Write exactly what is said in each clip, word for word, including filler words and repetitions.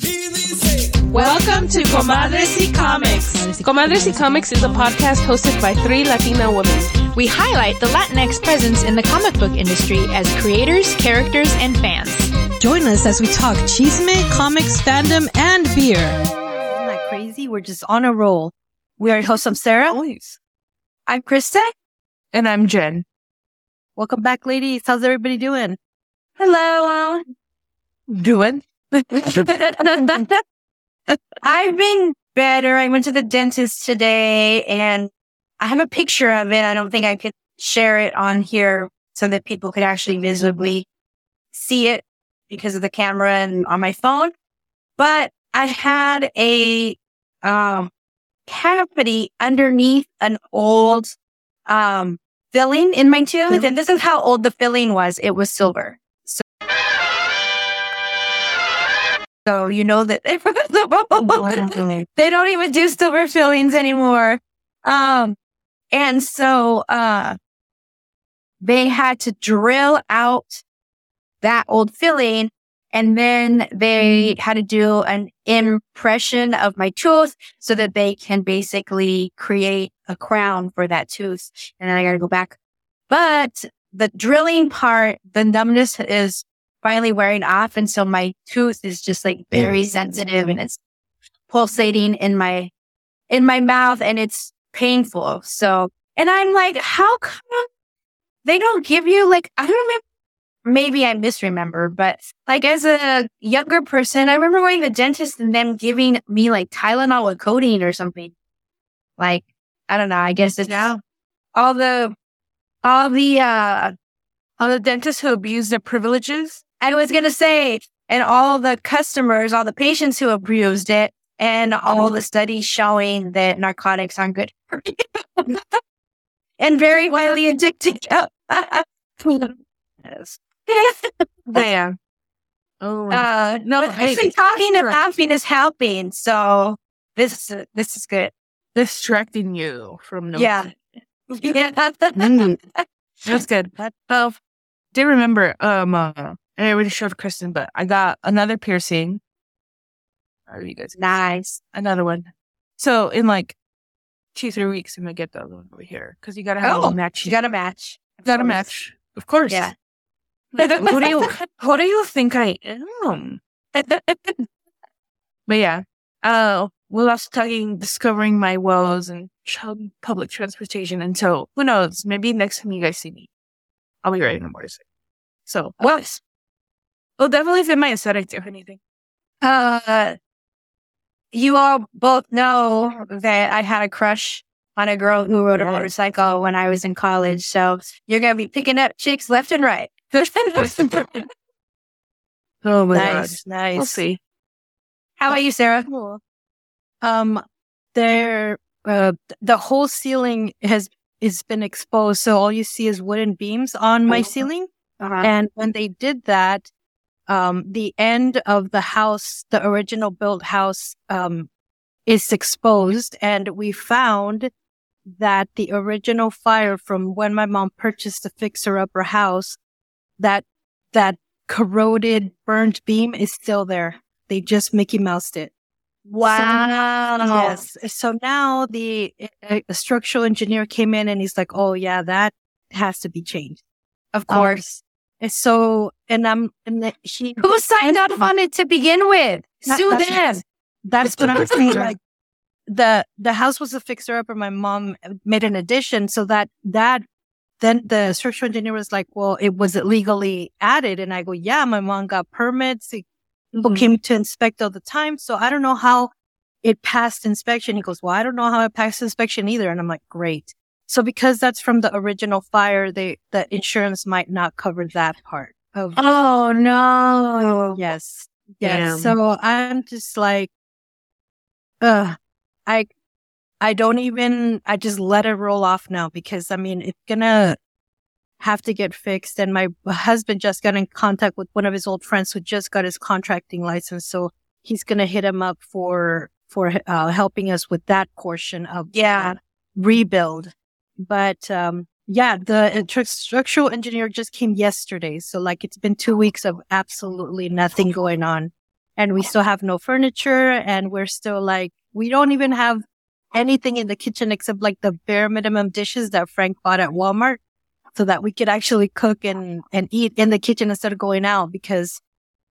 Welcome to Comadres y Comics. Comadres y Comics is a podcast hosted by three Latina women. We highlight the Latinx presence in the comic book industry as creators, characters, and fans. Join us as we talk chisme, comics, fandom, and beer. Isn't that crazy? We're just on a roll. We are your hosts. I'm Sarah. Always. I'm Krista. And I'm Jen. Welcome back, ladies. How's everybody doing? Hello. Doing? I've been better. I went to the dentist today and I have a picture of it. I don't think I could share it on here so that people could actually visibly see it because of the camera and on my phone. But I had a um, cavity underneath an old um, filling in my tooth. And this is how old the filling was. It was silver. So you know that they, they don't even do silver fillings anymore. Um, and so uh, they had to drill out that old filling, and then they had to do an impression of my tooth so that they can basically create a crown for that tooth. And then I got to go back. But the drilling part, the numbness is finally wearing off. And so my tooth is just like very sensitive and it's pulsating in my, in my mouth and it's painful. So, and I'm like, how come they don't give you like, I don't remember, maybe I misremember, but like as a younger person, I remember going to the dentist and them giving me like Tylenol with codeine or something. Like, I don't know. I guess it's now all the, all the, uh, all the dentists who abuse their privileges. I was going to say, and all the customers, all the patients who abused it, and all the studies showing that narcotics aren't good for you. And very widely addicting. Yes. Damn. Oh, uh, no, actually talking and laughing is helping. So this, uh, this is good. Distracting you from no. Yeah. Yeah. Mm. That's good. Well, do remember, um, uh, I already showed Kristen, but I got another piercing. Are you guys? Nice. Another one. So in like two, three weeks, I'm going to get the other one over here. Cause you got to have oh, a match. You got to match. Got to match. Of course. Yeah. Who do you, who do you think I am? But yeah, uh, we're also talking, discovering my woes and child public transportation. And so who knows, maybe next time you guys see me, I'll be riding a motorcycle. So, well, well, definitely fit my aesthetic, if anything. Uh, you all both know that I had a crush on a girl who rode a motorcycle when I was in college. So you're going to be picking up chicks left and right. Oh my Nice, God. nice. We'll see. How about you, Sarah? Cool. Um, there, uh, the whole ceiling has is been exposed, so all you see is wooden beams on my ceiling. Uh-huh. And when they did that, um, the end of the house, the original built house, um, is exposed, and we found that the original fire from when my mom purchased the fixer-upper house, that that corroded, burnt beam is still there. They just Mickey Moused it. Wow. So, yes. So now the uh, structural engineer came in and he's like, "Oh yeah, that has to be changed." Of course. Um, so, and I'm, and the, he Who signed up on it to begin with? That- Sue that's- them. That's what I'm saying. Like the the house was a fixer upper. My mom made an addition, so that that then the structural engineer was like, "Well, it was legally added," and I go, "Yeah, my mom got permits. People Mm-hmm. came to inspect all the time, so I don't know how it passed inspection." He goes, "Well, I don't know how it passed inspection either," and I'm like, "Great." So because that's from the original fire, they the insurance might not cover that part of. Oh no. Yes, yes. Damn. So I'm just like. Uh, I, I don't even, I just let it roll off now because I mean, it's gonna have to get fixed. And my husband just got in contact with one of his old friends who just got his contracting license. So he's gonna hit him up for, for, uh, helping us with that portion of Yeah. uh, rebuild. But, um, yeah, the uh, structural engineer just came yesterday. So like it's been two weeks of absolutely nothing going on. and we still have no furniture, and we're still like, we don't even have anything in the kitchen except like the bare minimum dishes that Frank bought at Walmart so that we could actually cook and, and eat in the kitchen instead of going out, because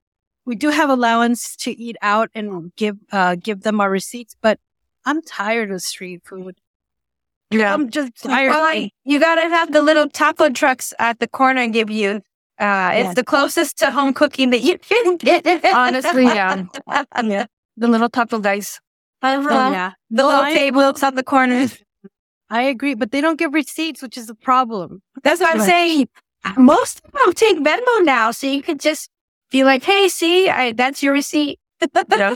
we do have allowance to eat out and give, uh, give them our receipts, but I'm tired of street food. Yeah. I'm just tired. Well, like, you gotta have the little taco trucks at the corner and give you. Uh, it's Yes. the closest to home cooking that you can get. Honestly, yeah. yeah. The little taco guys. Uh-huh. Oh, yeah. The No, little I- tables on the corners. I agree, but they don't give receipts, which is a problem. That's what I'm Right. saying. Most of them take Venmo now, so you could just be like, "Hey, see, I, that's your receipt. Yeah.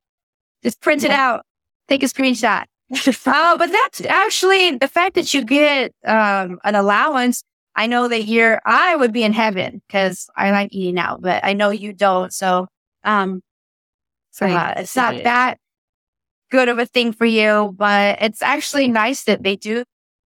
Just print it out, take a screenshot." Oh, but that's actually the fact that you get um, an allowance. I know that here I would be in heaven because I like eating out, but I know you don't. So, um, so uh, it's not Right. that good of a thing for you, but it's actually nice that they do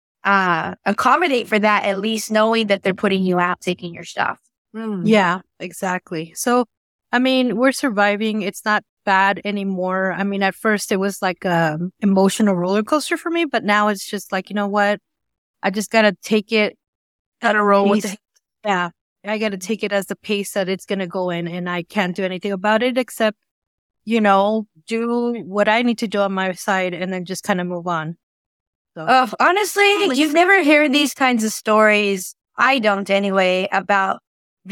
uh, accommodate for that, at least knowing that they're putting you out, taking your stuff. Mm. Yeah, exactly. So, I mean, we're surviving. It's not bad anymore. I mean, at first it was like a emotional roller coaster for me, but now it's just like, you know what? I just gotta take it. Gotta roll with Pace- it. Yeah, I gotta take it as the pace that it's gonna go in, and I can't do anything about it except, you know, do what I need to do on my side, and then just kind of move on. So, Uh, honestly, you've never heard these kinds of stories. I don't anyway, about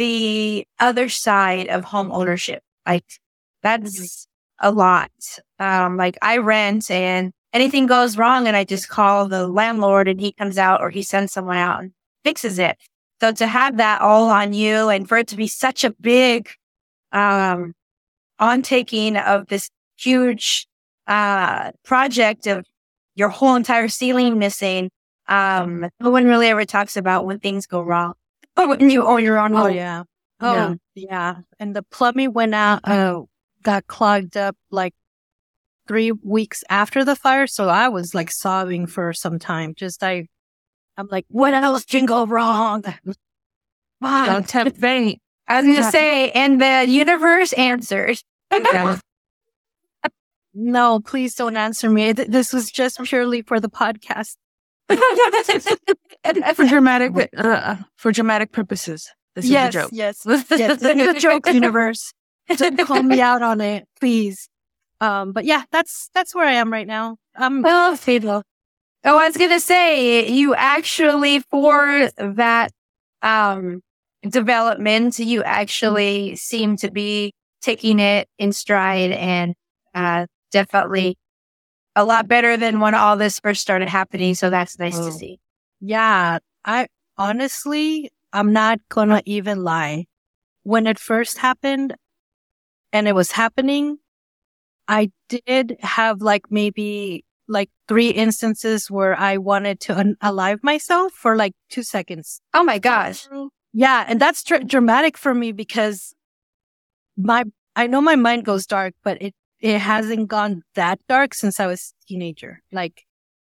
the other side of home ownership. Like that's a lot. Um, like I rent and anything goes wrong and I just call the landlord and he comes out or he sends someone out and fixes it. So to have that all on you and for it to be such a big, um, on taking of this huge, uh, project of your whole entire ceiling missing. Um, no one really ever talks about when things go wrong. But when you own your own oh home. yeah, Yeah. oh yeah, and the plumbing went out, uh, got clogged up like three weeks after the fire. So I was like sobbing for some time. Just I, I'm like, what else can go wrong? Fuck. Don't tempt fate. I was going to Yeah. say, and the universe answers. Yeah. No, please don't answer me. Th- This was just purely for the podcast. For dramatic, uh, for dramatic purposes. This yes, is a joke. yes, yes. It's a joke, universe. Don't call me out on it, please. Um, but yeah, that's that's where I am right now. Um, Well, Fable. Oh, I was going to say, you actually, for that um, development, you actually seem to be taking it in stride and uh, definitely a lot better than when all this first started happening. So that's nice Oh. to see. yeah, I honestly, I'm not gonna even lie. When it first happened and it was happening, I did have like maybe like three instances where I wanted to unalive myself for like two seconds. Oh my gosh. Yeah, and that's dr- dramatic for me because my I know my mind goes dark, but it it hasn't gone that dark since I was a teenager. Like,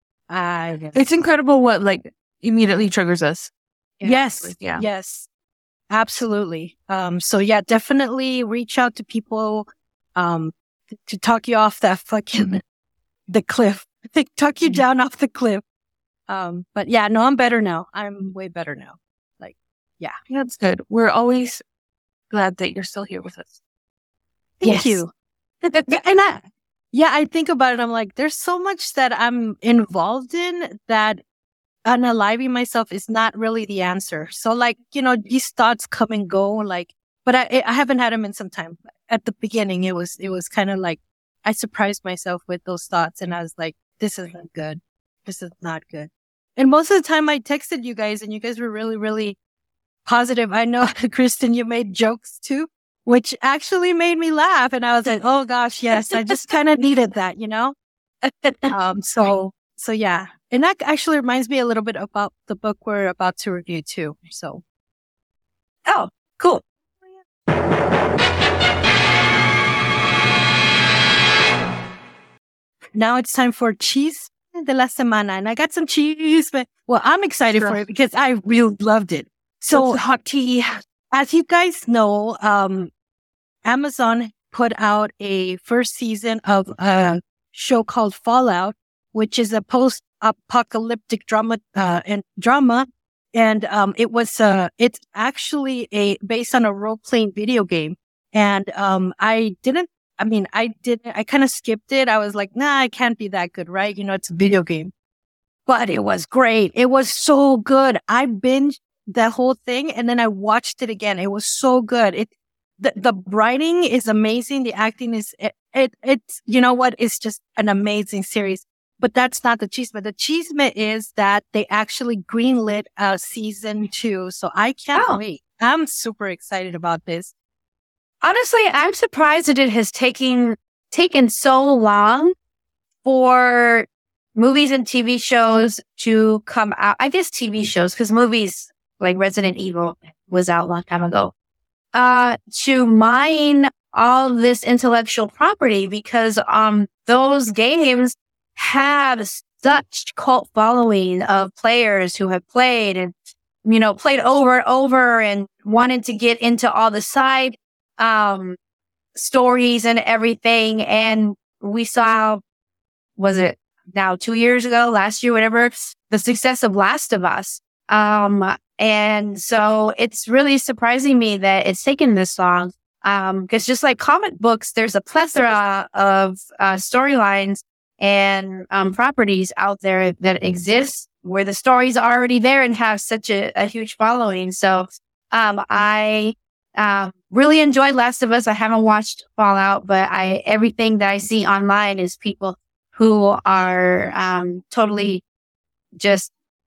I It's incredible what like immediately triggers us. yes, Yeah. yes, absolutely. Um, so yeah, definitely reach out to people, um, t- to talk you off that fucking the cliff, talk you down off the cliff. Um, but yeah, no, I'm better now. I'm way better now. That's good. We're always glad that you're still here with us. Thank Yes. you. And I, yeah, I think about it. I'm like, there's so much that I'm involved in that unaliving myself is not really the answer. So like, you know, these thoughts come and go, like, but I, I haven't had them in some time. At the beginning, it was, it was kind of like, I surprised myself with those thoughts and I was like, this isn't good. This is not good. And most of the time I texted you guys and you guys were really, really positive. I know, Kristen, you made jokes too, which actually made me laugh. And I was like, oh gosh, yes, I just kind of needed that, you know? Um, so, so yeah. And that actually reminds me a little bit about the book we're about to review too. So, Oh, cool. now it's time for cheese de la semana. And I got some cheese, but well, I'm excited Sure. for it because I really loved it. So What's the hot tea. as you guys know, um, Amazon put out a first season of a show called Fallout, which is a post-apocalyptic drama uh, and drama. And um, it was uh, it's actually a based on a role-playing video game. And um, I didn't. I mean, I didn't. I kind of skipped it. I was like, nah, it can't be that good, right? You know, it's a video game. But it was great. It was so good. I binged the whole thing and then I watched it again. It was so good. It the the writing is amazing. The acting is it. it it's you know what? It's just an amazing series. But that's not the chisme. The chisme is that they actually greenlit uh, season two. So I can't Oh. wait. I'm super excited about this. Honestly, I'm surprised that it has taken taken so long for movies and T V shows to come out. I guess T V shows, because movies like Resident Evil was out a long time ago. Uh, to mine all this intellectual property, because um those games have such cult following of players who have played and, you know, played over and over and wanted to get into all the side um stories and everything. And we saw, was it now two years ago, last year, whatever, the success of Last of Us. Um, and so it's really surprising me that it's taken this long. Um, because just like comic books, there's a plethora of uh, storylines and um, properties out there that exist where the stories are already there and have such a, a huge following. So um, I uh, really enjoyed Last of Us. I haven't watched Fallout, but I everything that I see online is people who are um, totally just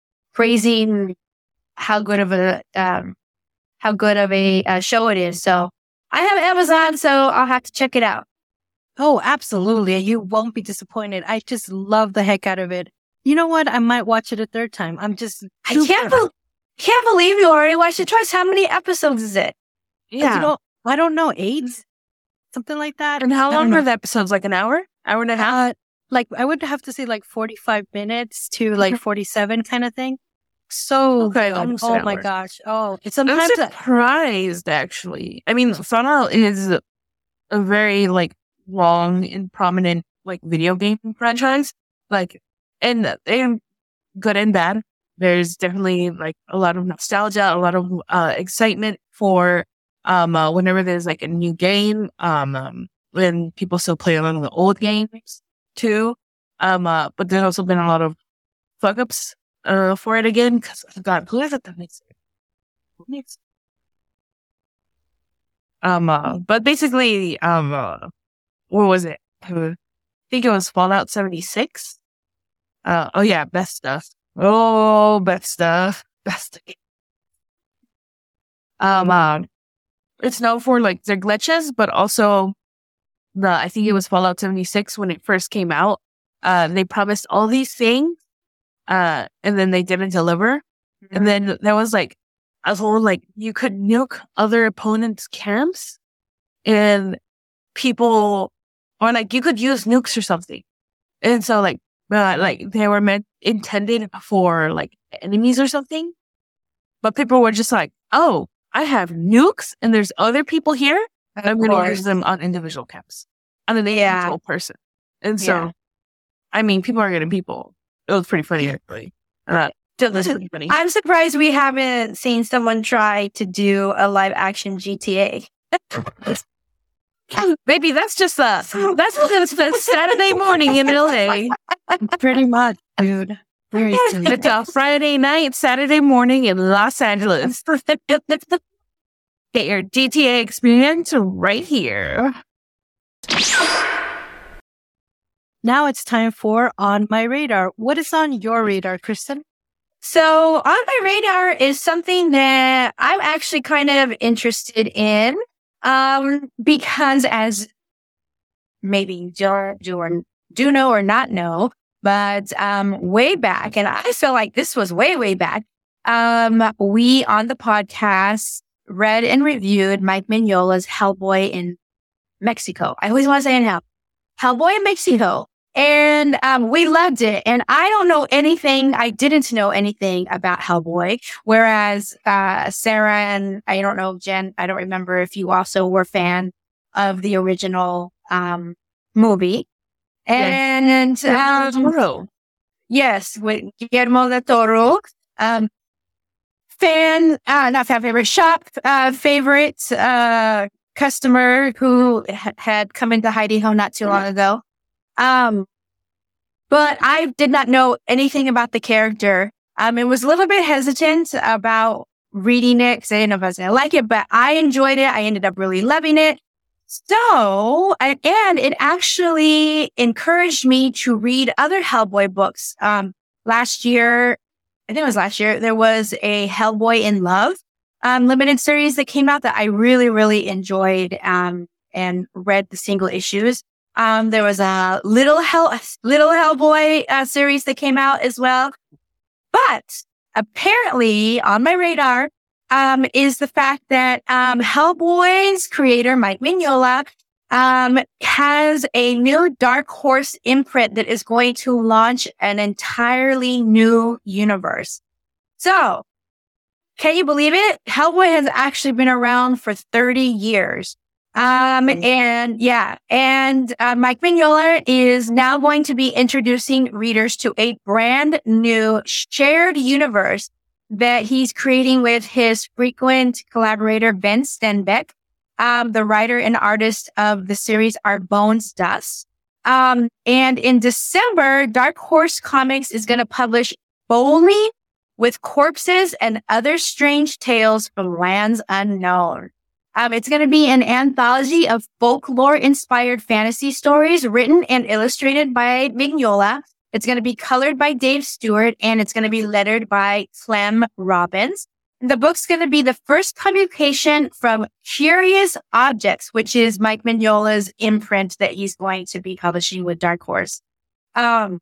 praising how good of a um, how good of a, a show it is. So I have Amazon, so I'll have to check it out. Oh, absolutely. You won't be disappointed. I just love the heck out of it. You know what? I might watch it a third time. I'm just I can't, be- can't believe you already watched it twice. How many episodes is it? Yeah. You know, I don't know, eight? Something like that. And how I don't long know. are the episodes? Like an hour? Hour and a half? Uh, like, I would have to say like forty-five minutes to like forty-seven kind of thing. So, Okay, um, almost oh an my hour. gosh. Oh, it's I'm sometimes I- surprised, actually. I mean, Fallout is a very, like, long and prominent, like, video game franchise. Like, and they're good and bad. There's definitely, like, a lot of nostalgia, a lot of uh, excitement for um uh, whenever there's, like, a new game. Um, um, when people still play a lot of the old games, too. Um, uh, but there's also been a lot of fuck-ups uh, for it again, because, God, who is it that makes it? Who makes it? Um, uh, but basically, um, uh, what was it? Uh, I think it was Fallout seventy-six. Uh, oh yeah, best stuff. Oh, best stuff. Best. Um, uh, it's known for like their glitches, but also the, I think it was Fallout seventy-six when it first came out. Uh, they promised all these things, uh, and then they didn't deliver. And then there was like a whole, like, you could nuke other opponents' camps and people, or like you could use nukes or something. And so like, uh, like they were meant, intended for like enemies or something. But people were just like, oh, I have nukes and there's other people here. And I'm going to use them on individual camps. On an Yeah. individual person. And so, Yeah. I mean, people are getting people. It was pretty funny, actually. Uh, it was pretty funny. I'm surprised we haven't seen someone try to do a live action G T A. Baby, that's just a, that's just a Saturday morning in L A. pretty much, dude. Very silly. It's a Friday night, Saturday morning in Los Angeles. Get your G T A experience right here. Now it's time for On My Radar. What is on your radar, Kristen? So on my radar is something that I'm actually kind of interested in, um, because as maybe you do, do, or, do know or not know, but um, way back, and I feel like this was way, way back, um, we on the podcast read and reviewed Mike Mignola's Hellboy in Mexico. I always want to say in Hell. Hellboy in Mexico. And um, we loved it. And I don't know anything. I didn't know anything about Hellboy. Whereas uh, Sarah and I don't know, Jen, I don't remember if you also were a fan of the original um, movie. And Yeah. um, Toro. yes, with Guillermo del Toro. Um, fan, uh, not fan favorite, shop uh, favorite uh, customer who ha- had come into Heidi Ho not too long ago. Um, but I did not know anything about the character. Um, I was a little bit hesitant about reading it because I didn't know if I was going to like it, but I enjoyed it. I ended up really loving it. So, I- and it actually encouraged me to read other Hellboy books. Um, last year, I think it was last year, there was a Hellboy in Love um, limited series that came out that I really, really enjoyed um, and read the single issues. Um, there was a little Hell, little Hellboy uh, series that came out as well. But apparently on my radar um, is the fact that um, Hellboy's creator, Mike Mignola, um, has a new Dark Horse imprint that is going to launch an entirely new universe. So, can you believe it? Hellboy has actually been around for thirty years. Um, and yeah, and uh, Mike Mignola is now going to be introducing readers to a brand new shared universe that he's creating with his frequent collaborator, Ben Stenbeck. Um, the writer and artist of the series are Bones Dust. Um, and in December, Dark Horse Comics is going to publish Bowling with Corpses and Other Strange Tales from Lands Unknown. Um, it's going to be an anthology of folklore-inspired fantasy stories written and illustrated by Mignola. It's going to be colored by Dave Stewart, and it's going to be lettered by Clem Robbins. The book's going to be the first publication from Curious Objects, which is Mike Mignola's imprint that he's going to be publishing with Dark Horse. Um,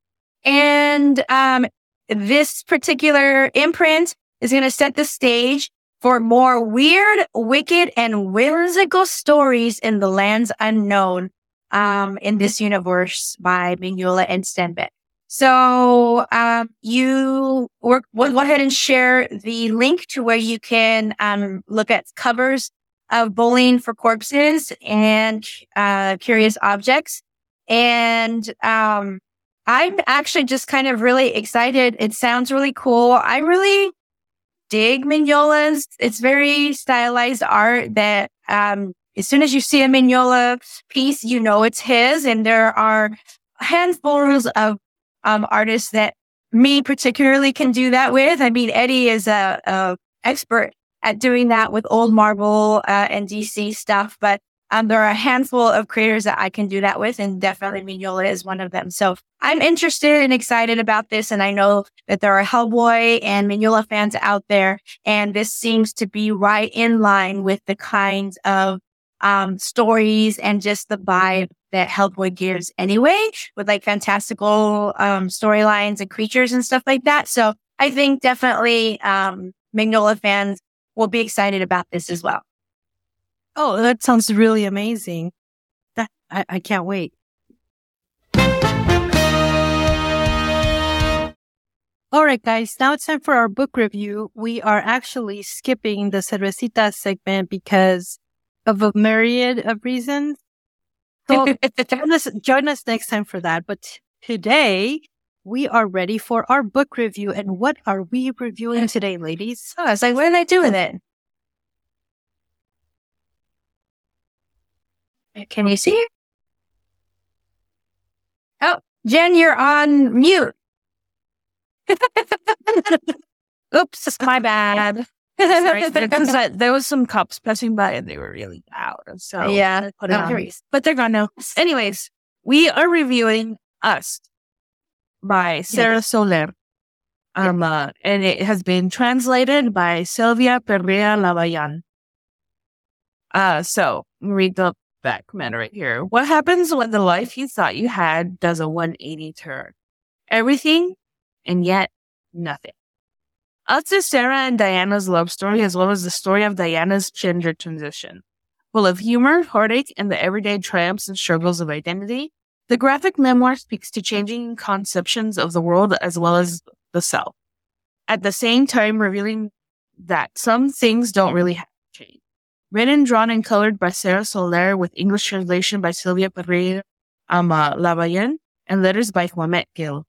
and um, this particular imprint is going to set the stage for more weird, wicked, and whimsical stories in the Lands Unknown um, in this universe by Mignola and Stenbeck. So um, you work, we'll go ahead and share the link to where you can um, look at covers of Bowling for Corpses and uh, Curious Objects. And um, I'm actually just kind of really excited. It sounds really cool. I really dig Mignola's. It's very stylized art that um, as soon as you see a Mignola piece, you know it's his. And there are handfuls of um, artists that me particularly can do that with. I mean, Eddie is a, a expert at doing that with old Marvel uh, and D C stuff, but um, there are a handful of creators that I can do that with, and definitely Mignola is one of them. So I'm interested and excited about this, and I know that there are Hellboy and Mignola fans out there, and this seems to be right in line with the kinds of um, stories and just the vibe that Hellboy gives anyway, with like fantastical um, storylines and creatures and stuff like that. So I think definitely um, Mignola fans will be excited about this as well. Oh, that sounds really amazing. That I, I can't wait. All right, guys. Now it's time for our book review. We are actually skipping the Cervecita segment because of a myriad of reasons. So join us, join us next time for that. But t- today we are ready for our book review. And what are we reviewing today, ladies? Oh, I was like, what did I do with it? Can you see it? Oh, Jen, you're on mute. Oops, my bad. Sorry, because I- there was some cops passing by and they were really loud. And so Yeah, put it no on. worries. But they're gone now. Anyways, we are reviewing Us by Sarah Soler. Um, uh, and it has been translated by Sylvia Perea Lavayan. Uh, so read the back matter right here. What happens when the life you thought you had does a one eighty turn? Everything and yet nothing. Us is Sarah and Diana's love story, as well as the story of Diana's gender transition. Full of humor, heartache, and the everyday triumphs and struggles of identity, the graphic memoir speaks to changing conceptions of the world as well as the self. At the same time, revealing that some things don't really have to change. Written, drawn, and colored by Sarah Soler, with English translation by Sylvia Pereira um, uh, Lavayan, and letters by Juamet Gill.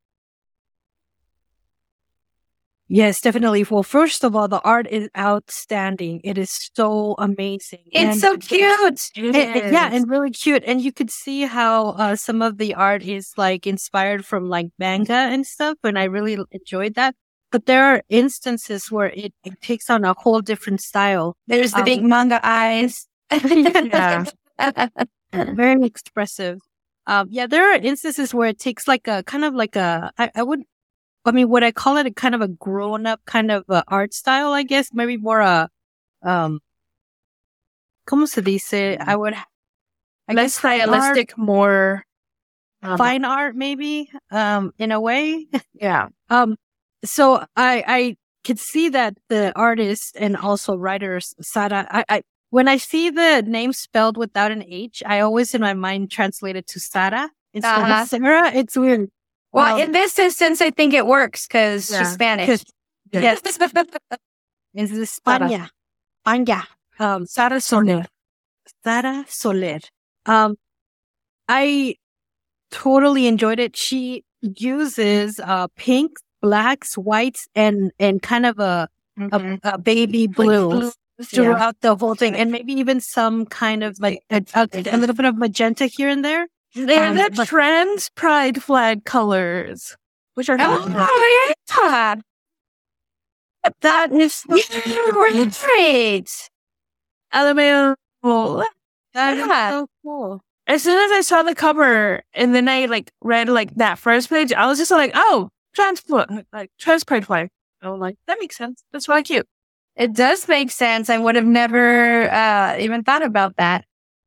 Yes, definitely. Well, first of all, the art is outstanding. It is so amazing. It's And- so cute. and- and- yeah, and really cute. And you could see how uh, some of the art is like inspired from like manga and stuff. And I really enjoyed that. But there are instances where it, it takes on a whole different style. There's the Um, big manga eyes. Yeah. Very expressive. Um, yeah, there are instances where it takes like a kind of like a, I, I would, I mean, would I call it a kind of a grown up kind of uh, art style, I guess? Maybe more a, um, ¿cómo se dice? I would, I Less guess stylistic, more art, um, fine art, maybe, um, in a way. Yeah. Um, so I, I could see that the artist and also writer Sara, I, I, when I see the name spelled without an H, I always in my mind translate it to Sara instead Uh-huh. of Sarah. It's weird. Well, Um, in this instance, I think it works because Yeah. she's Spanish. 'Cause Yes. It's España. España. Um, Sarah Soler. Sara Soler. Um, I totally enjoyed it. She uses uh pinks, blacks, whites, and and kind of a a, a baby blue blue, throughout the whole thing, and maybe even some kind of like a, a, a little bit of magenta here and there. They're Um, the but- trans pride flag colors, which are Oh, yeah. That is great. L M A O. That is Yeah. so cool. As soon as I saw the cover and then I like read like that first page, I was just like, oh, trans flag, like trans pride flag. I was like, that makes sense. That's really cute. It does make sense. I would have never uh, even thought about that.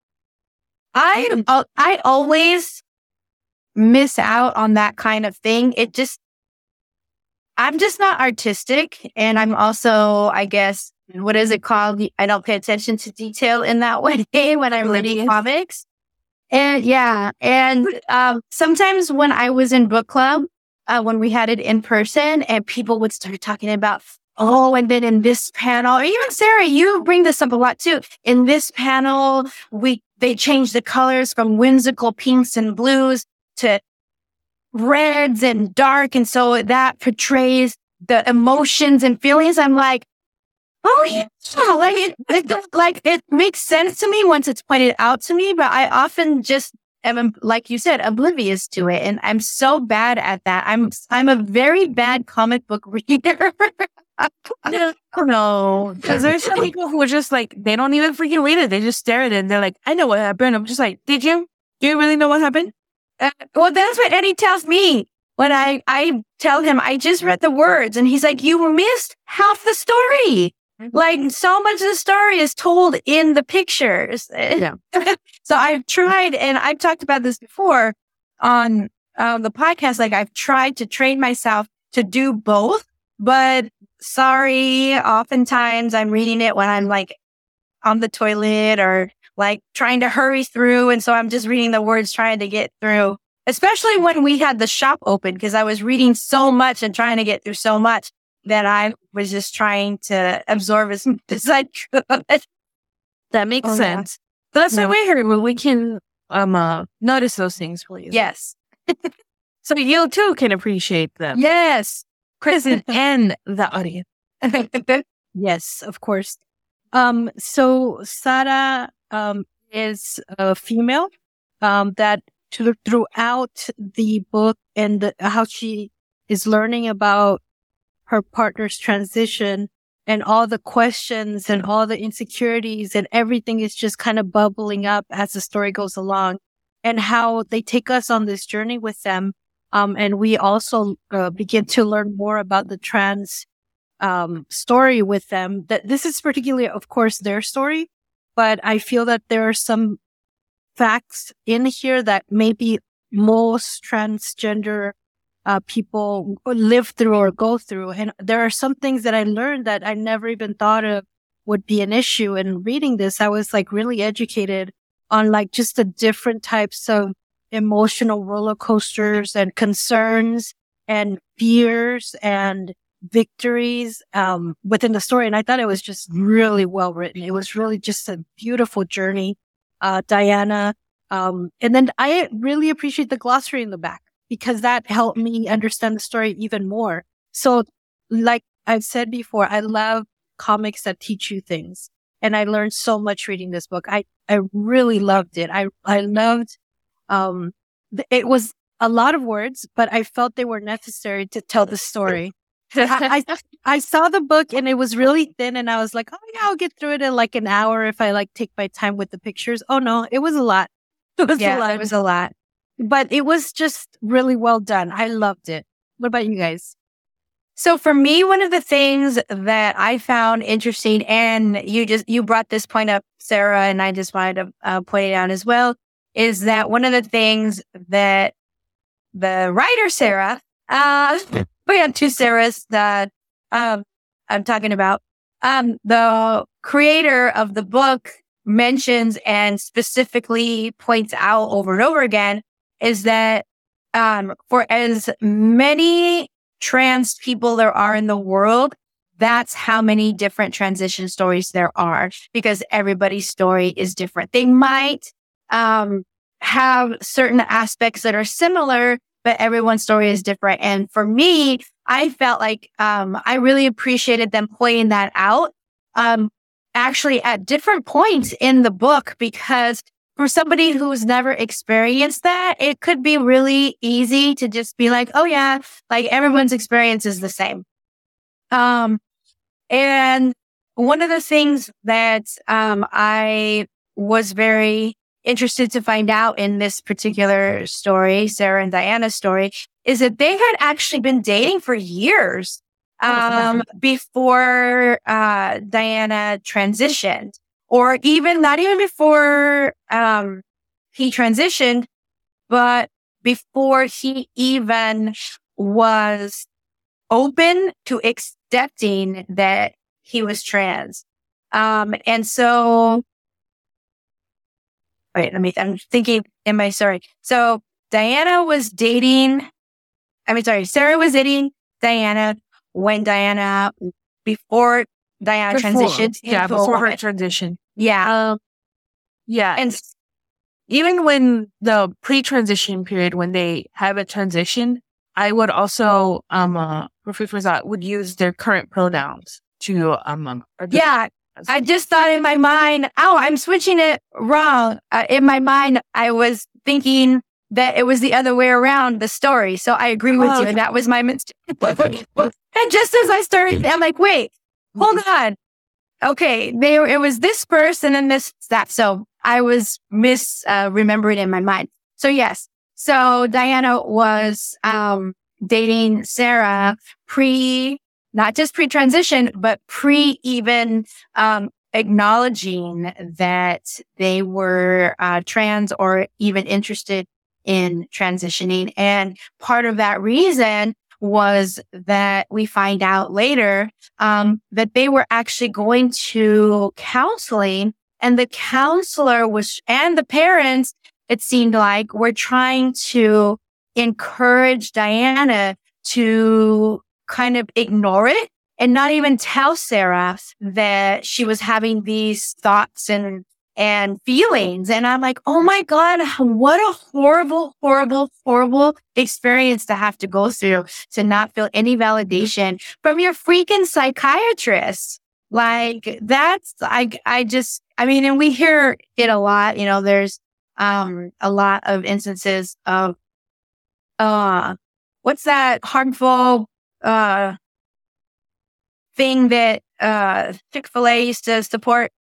I uh, I always miss out on that kind of thing. It just, I'm just not artistic, and I'm also, I guess, what is it called? I don't pay attention to detail in that way when I'm reading comics. And yeah, and um, sometimes when I was in book club, uh, when we had it in person, and people would start talking about, oh, and then in this panel, or even Sarah, you bring this up a lot too. In this panel, we they changed the colors from whimsical pinks and blues to reds and dark, and so that portrays the emotions and feelings. I'm like, oh yeah, like it, it, like it makes sense to me once it's pointed out to me, but I often just am, like you said, oblivious to it, and I'm so bad at that. I'm I'm a very bad comic book reader. No, no, because there's some people who are just like, they don't even freaking read it. They just stare at it and they're like, I know what happened. I'm just like, did you? Do you really know what happened? Uh, well, that's what Eddie tells me when I, I tell him I just read the words, and he's like, you missed half the story. Like, so much of the story is told in the pictures. Yeah. So I've tried, and I've talked about this before on uh, the podcast. Like, I've tried to train myself to do both, but sorry, oftentimes I'm reading it when I'm like on the toilet or like trying to hurry through. And so I'm just reading the words, trying to get through, especially when we had the shop open, because I was reading so much and trying to get through so much that I was just trying to absorb as much as I could. That makes Oh, yeah. sense. That's Yeah. the way here where we can um uh, notice those things, please. Yes. So you too can appreciate them. Yes. Kristen and the audience. Yes, of course. Um, so Sara um, is a female um, that th- throughout the book and the, how she is learning about her partner's transition and all the questions and all the insecurities and everything is just kind of bubbling up as the story goes along, and how they take us on this journey with them. Um, and we also uh, begin to learn more about the trans um, story with them. That this is particularly, of course, their story, but I feel that there are some facts in here that maybe most transgender uh, people live through or go through. And there are some things that I learned that I never even thought of would be an issue. And reading this, I was like really educated on like just the different types of emotional roller coasters and concerns and fears and victories um, within the story. And I thought it was just really well written. It was really just a beautiful journey. Uh, Diana. Um, and then I really appreciate the glossary in the back because that helped me understand the story even more. So like I've said before, I love comics that teach you things. And I learned so much reading this book. I, I really loved it. I, I loved, um, th- it was a lot of words, but I felt they were necessary to tell the story. I, I, I saw the book and it was really thin and I was like, oh yeah, I'll get through it in like an hour if I like take my time with the pictures. Oh no, it was a lot. It was Yeah, a lot. it was a lot. But it was just really well done. I loved it. What about you guys? So for me, one of the things that I found interesting, and you just, you brought this point up, Sarah, and I just wanted to uh, point it out as well, is that one of the things that the writer, Sarah, uh, we have two Sarahs that um, I'm talking about, um, the creator of the book mentions and specifically points out over and over again is that um, for as many trans people there are in the world, that's how many different transition stories there are because everybody's story is different. They might um, have certain aspects that are similar, but everyone's story is different. And for me, I felt like um, I really appreciated them pointing that out um, actually at different points in the book because for somebody who's never experienced that, it could be really easy to just be like, oh yeah, like everyone's experience is the same. Um, and one of the things that um, I was very interested to find out in this particular story, Sarah and Diana's story, is that they had actually been dating for years um, before uh, Diana transitioned. Or even, not even before um, he transitioned, but before he even was open to accepting that he was trans. Um, and so, wait, let me, I'm thinking, am I sorry? So Diana was dating, I mean, sorry, Sarah was dating Diana when Diana, before Diana Before, transitioned. yeah, into a before her woman. transition. Yeah. Um, yeah, And even when the pre-transition period, when they have a transition, I would also, um, uh, for that would use their current pronouns to, um, um or the- yeah, I just thought in my mind, oh, I'm switching it wrong. Uh, in my mind, I was thinking that it was the other way around, the story. So I agree with Oh, you. That was my mistake. And just as I started, I'm like, wait, hold on. Okay, they, it was this person and this, that. So I was mis, uh, remembering in my mind. So yes. So Diana was, um, dating Sarah pre, not just pre-transition, but pre even, um, acknowledging that they were, uh, trans or even interested in transitioning. And part of that reason was that we find out later um, that they were actually going to counseling, and the counselor was, and the parents, it seemed like, were trying to encourage Diana to kind of ignore it and not even tell Sarah that she was having these thoughts and and feelings. And I'm like, oh my God, what a horrible, horrible, horrible experience to have to go through, to not feel any validation from your freaking psychiatrist. Like that's, I, I just, I mean, and we hear it a lot, you know, there's, um, a lot of instances of, uh, what's that harmful, uh, thing that, uh, Chick-fil-A used to support?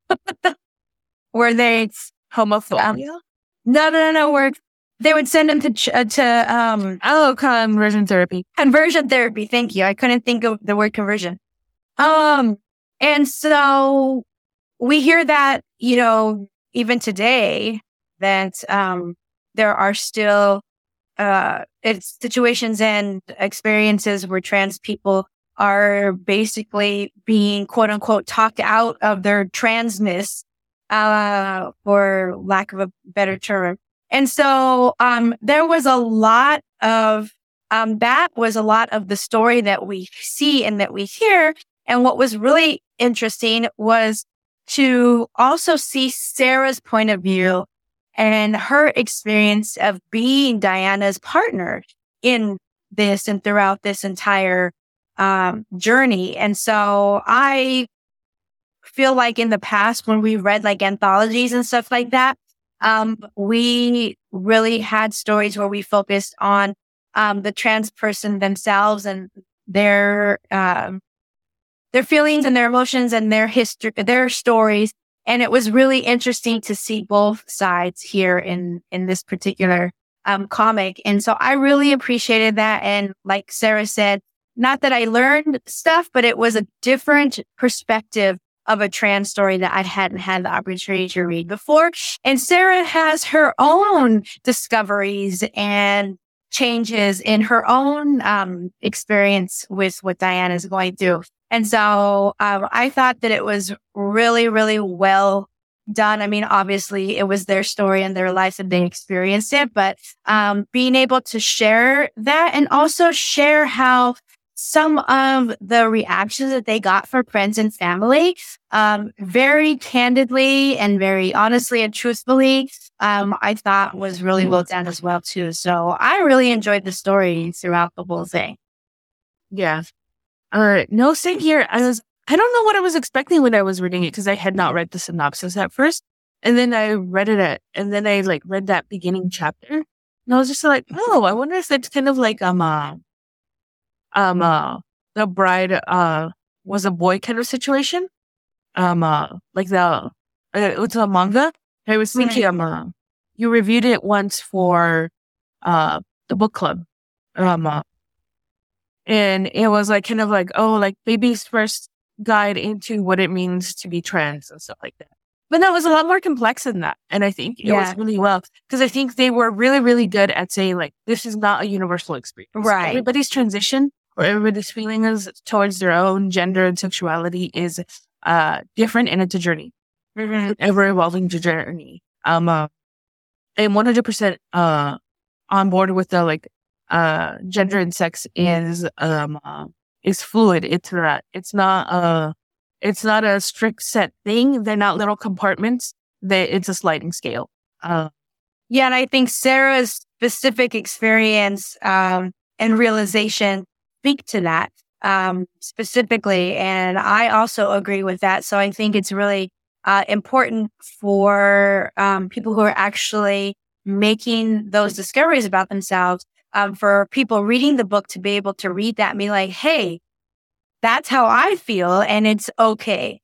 Where they homophobia. Um, no, no, no, no. Where they would send them to ch- uh, to um Oh, conversion therapy. conversion therapy. Thank you. I couldn't think of the word conversion. Um, and so we hear that, you know, even today, that um there are still uh it's situations and experiences where trans people are basically being quote unquote talked out of their transness, uh, for lack of a better term. And so, um, there was a lot of, um, that was a lot of the story that we see and that we hear. And what was really interesting was to also see Sarah's point of view and her experience of being Diana's partner in this and throughout this entire um, journey. And so I feel like in the past when we read like anthologies and stuff like that, um, we really had stories where we focused on um, the trans person themselves and their um, their feelings and their emotions and their history, their stories. And it was really interesting to see both sides here in in this particular um, comic. And so I really appreciated that. And like Sarah said, not that I learned stuff, but it was a different perspective of a trans story that I hadn't had the opportunity to read before. And Sarah has her own discoveries and changes in her own um, experience with what Diana's going through. And so um, I thought that it was really, really well done. I mean, obviously it was their story and their life and they experienced it, but um, being able to share that and also share how some of the reactions that they got from friends and family, um, very candidly and very honestly and truthfully, um, I thought was really well done as well too. So I really enjoyed the story throughout the whole thing. Yeah. Uh, no, same here. I was, I don't know what I was expecting when I was reading it because I had not read the synopsis at first. And then I read it at, and then I like read that beginning chapter and I was just like, oh, I wonder if it's kind of like, um, uh, um, uh, the bride, uh, was a boy kind of situation. Um, uh, like the, uh, it's a manga. I was thinking, um, uh, you reviewed it once for, uh, the book club. Um, uh, And it was like kind of like, oh, like baby's first guide into what it means to be trans and stuff like that. But that was a lot more complex than that. And I think it Yeah. was really well because I think they were really, really good at saying like, this is not a universal experience. Right. Everybody's transition or everybody's feelings towards their own gender and sexuality is uh, different and it's a journey, Mm-hmm. ever evolving journey. Um, uh, I'm one hundred percent uh, on board with the like, uh, gender and sex is, um, uh, is fluid. It's not, it's not, uh, it's not a strict set thing. They're not little compartments. They, it's a sliding scale. Uh, Yeah, and I think Sarah's specific experience um, and realization speak to that um, specifically. And I also agree with that. So I think it's really uh, important for um, people who are actually making those discoveries about themselves, um, for people reading the book to be able to read that and be like, hey, that's how I feel and it's okay.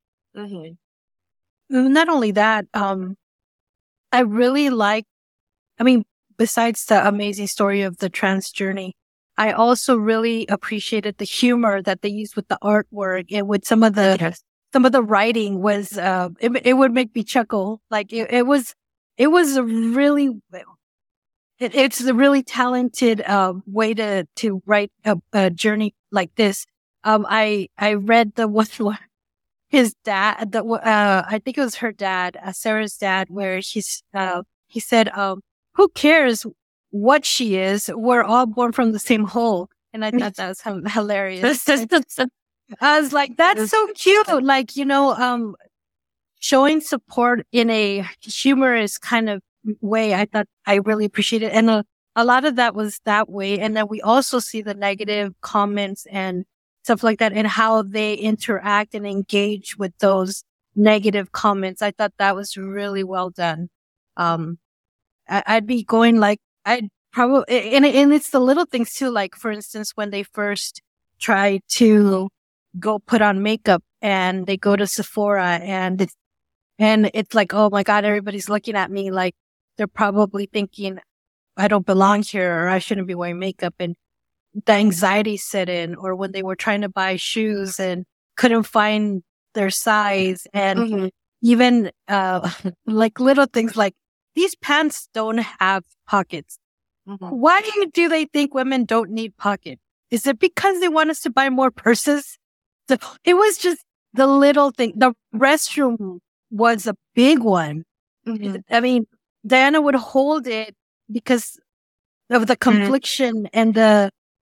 Mm-hmm. Not only that, um, I really like, I mean, besides the amazing story of the trans journey, I also really appreciated the humor that they used with the artwork and with some of the, yes. some of the writing was, uh, it, it would make me chuckle. Like it, it was, it was a really, it, it's a really talented, uh, way to, to write a, a journey like this. Um, I, I read the one, his dad, the, uh, I think it was her dad, uh, Sarah's dad, where she's, uh, he said, um, who cares what she is? We're all born from the same hole. And I thought that was h- hilarious. I was like, that's so cute. Like, you know, um, showing support in a humorous kind of way. I thought I really appreciated it. And a, a lot of that was that way. And then we also see the negative comments and stuff like that and how they interact and engage with those negative comments. I thought that was really well done. Um, I, I'd be going like, I'd probably, and, and it's the little things too. Like, for instance, when they first try to go put on makeup and they go to Sephora and it's, and it's like, oh my God, everybody's looking at me like they're probably thinking I don't belong here or I shouldn't be wearing makeup. And the anxiety set in, or when they were trying to buy shoes and couldn't find their size. And mm-hmm. even, uh, like little things like these pants don't have pockets. Mm-hmm. Why do they think women don't need pockets? Is it because they want us to buy more purses? So it was just the little thing. The restroom was a big one. Mm-hmm. I mean, Diana would hold it because of the confliction mm-hmm. and the,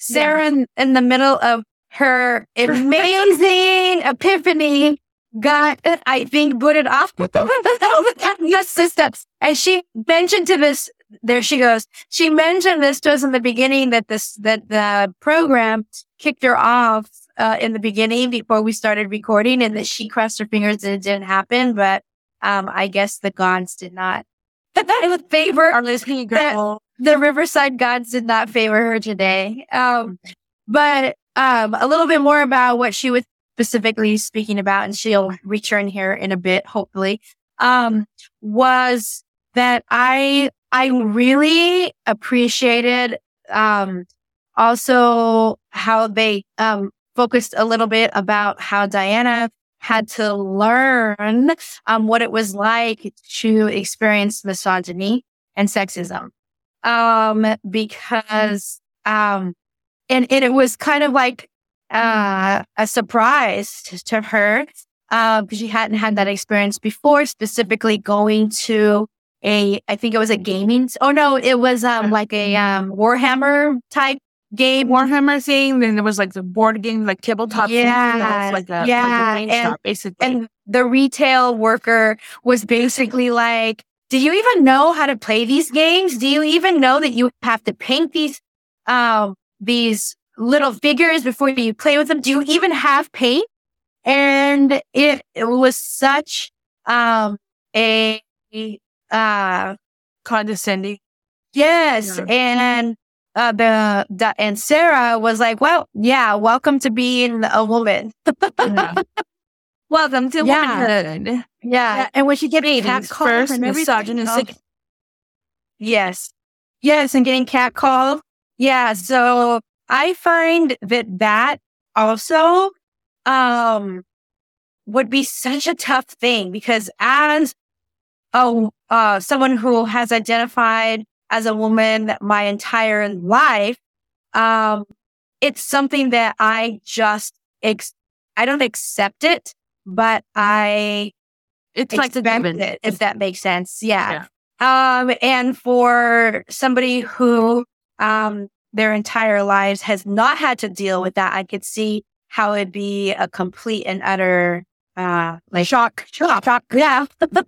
Sarah in, in the middle of her amazing epiphany got, I think, booted off with the systems. And she mentioned to this, there she goes. She mentioned this to us in the beginning that this, that the program kicked her off uh, in the beginning before we started recording, and that she crossed her fingers and it didn't happen. But um, I guess the gods did not favor Our listening girl. the, the Riverside gods did not favor her today. Um, but um, a little bit more about what she was specifically speaking about, and she'll return here in a bit, hopefully, um, was that I, I really appreciated, um, also how they, um, focused a little bit about how Diana had to learn, um, what it was like to experience misogyny and sexism. Um, because, um, and, and it was kind of like, Uh, a surprise to, to her, uh, because she hadn't had that experience before, specifically going to a, I think it was a gaming, oh no, it was, um, like a, um, Warhammer type game. Warhammer thing. Then there was like the board game, like tabletop. Yeah, thing, you know, it's like a, yeah, like a game and- shop, basically. And the retail worker was basically like, do you even know how to play these games? Do you even know that you have to paint these, um, these little figures before you play with them? Do you even have paint? And it, it was such um a uh condescending. yes, Yeah. and uh the, the and Sarah was like, well, yeah, welcome to being a woman. Yeah. Welcome to Yeah. womanhood. Yeah, Yeah, and when she gets Ladies catcalled first, and everything. misogynistic. Oh. Yes. Yes, and getting catcalled. Yeah, so I find that that also um would be such a tough thing, because as a uh someone who has identified as a woman my entire life, um it's something that I just ex- I don't accept it, but I It's like the expect given. it, if that makes sense. Yeah. Um, and for somebody who, um, their entire lives has not had to deal with that, I could see how it'd be a complete and utter, uh, like shock, shock, shock. Yeah.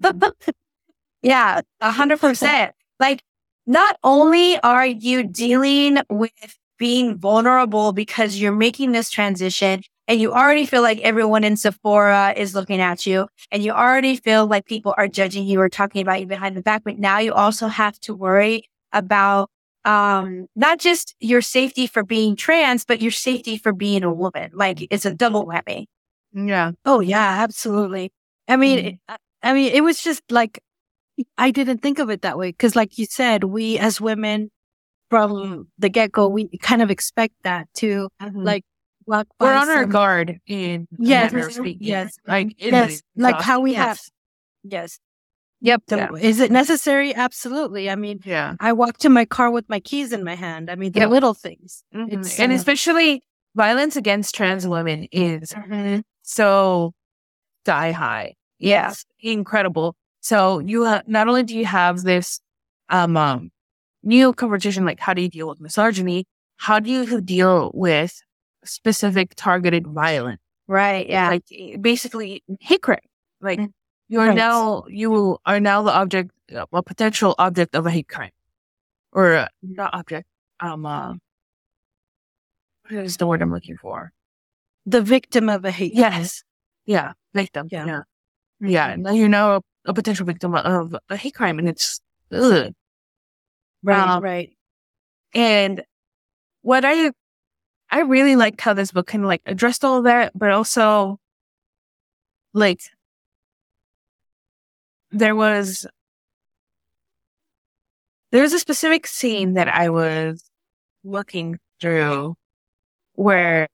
Yeah. A hundred percent. Like, not only are you dealing with being vulnerable because you're making this transition, and you already feel like everyone in Sephora is looking at you, and you already feel like people are judging you or talking about you behind the back. But now you also have to worry about, um, not just your safety for being trans, but your safety for being a woman. Like, it's a double whammy. Yeah. Oh yeah, absolutely. I mean, Mhm. it, I- I mean, it was just like, I didn't think of it that way. Cause like you said, we as women from the get go, we kind of expect that to like, walk We're by on our some- guard in a Yes, manner of speaking. yes, Like, it yes, is like how we exhausting. have, yes. Yep. So Yeah. is it necessary? Absolutely. I mean, Yeah. I walk to my car with my keys in my hand. I mean, the Yep. little things. Mhm. It's, And uh, especially violence against trans women is Mhm. so die high. Yeah. It's incredible. So you ha- not only do you have this um, um new conversation, like how do you deal with misogyny? How do you deal with specific targeted violence? Right. Yeah. Like basically hate crime. Like Mm. you are Right. now you are now the object, uh, a potential object of a hate crime, or uh, not object. Um, uh, what is the word I'm looking for? the victim of a hate. Yes. Yeah. Victim. Yeah. Yeah. Yeah. And then you're now a, a potential victim of a hate crime, and it's ugh. Right. Um, right. And what I I really liked how this book kind of like addressed all of that, but also like there was there was a specific scene that I was looking through where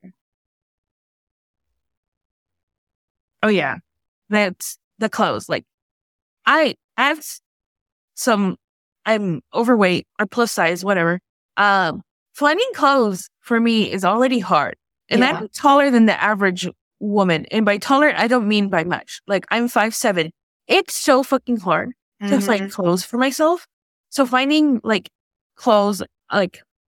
oh yeah, that's the clothes. Like I have some I'm overweight or plus size, whatever. Um Finding clothes for me is already hard. And Yeah. I'm taller than the average woman. And by taller, I don't mean by much. Like I'm five seven. It's so fucking hard to Mhm. find clothes for myself. So finding like clothes, like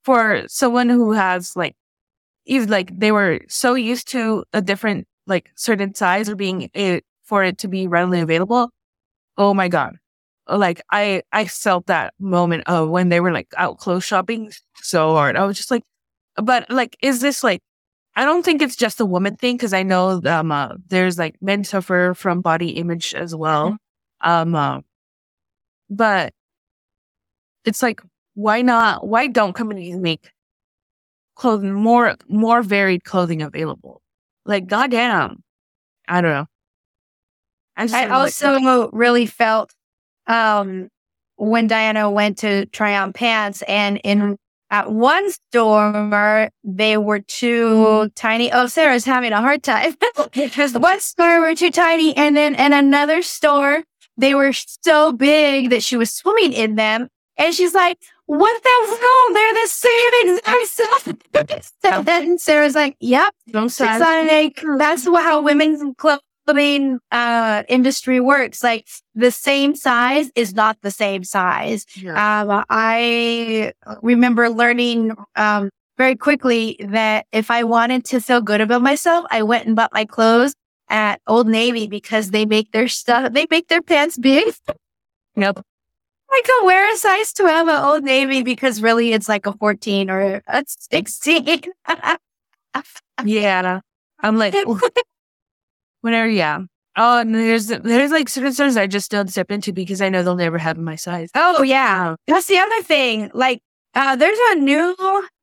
for someone who has like, even like they were so used to a different, like certain size or being it for it to be readily available. Oh my God. Like I, I felt that moment of when they were like out clothes shopping so hard. I was just like, but like, is this like, I don't think it's just a woman thing. Cause I know, um, uh, there's like men suffer from body image as well. Um, uh, but it's like, why not? Why don't companies make clothing more, more varied clothing available? Like, goddamn. I don't know. I, I also like, really felt, um, when Diana went to try on pants and in, at one store, they were too tiny. Oh, Sarah's having a hard time. One store were too tiny. And then in another store, they were so big that she was swimming in them. And she's like, what the hell? They're the same exact size. Then Sarah's like, yep. It's like, that's how women's clothing uh, industry works. Like the same size is not the same size. Yeah. Um, I remember learning um, very quickly that if I wanted to feel good about myself, I went and bought my clothes at Old Navy because they make their stuff, they make their pants big. Yep. I could wear a size twelve at Old Navy because really it's like a fourteen or a sixteen. Yeah. I'm like, whenever, yeah. Oh, and there's, there's like certain stores I just don't step into because I know they'll never have my size. Oh, yeah. That's the other thing. Like, uh, there's a new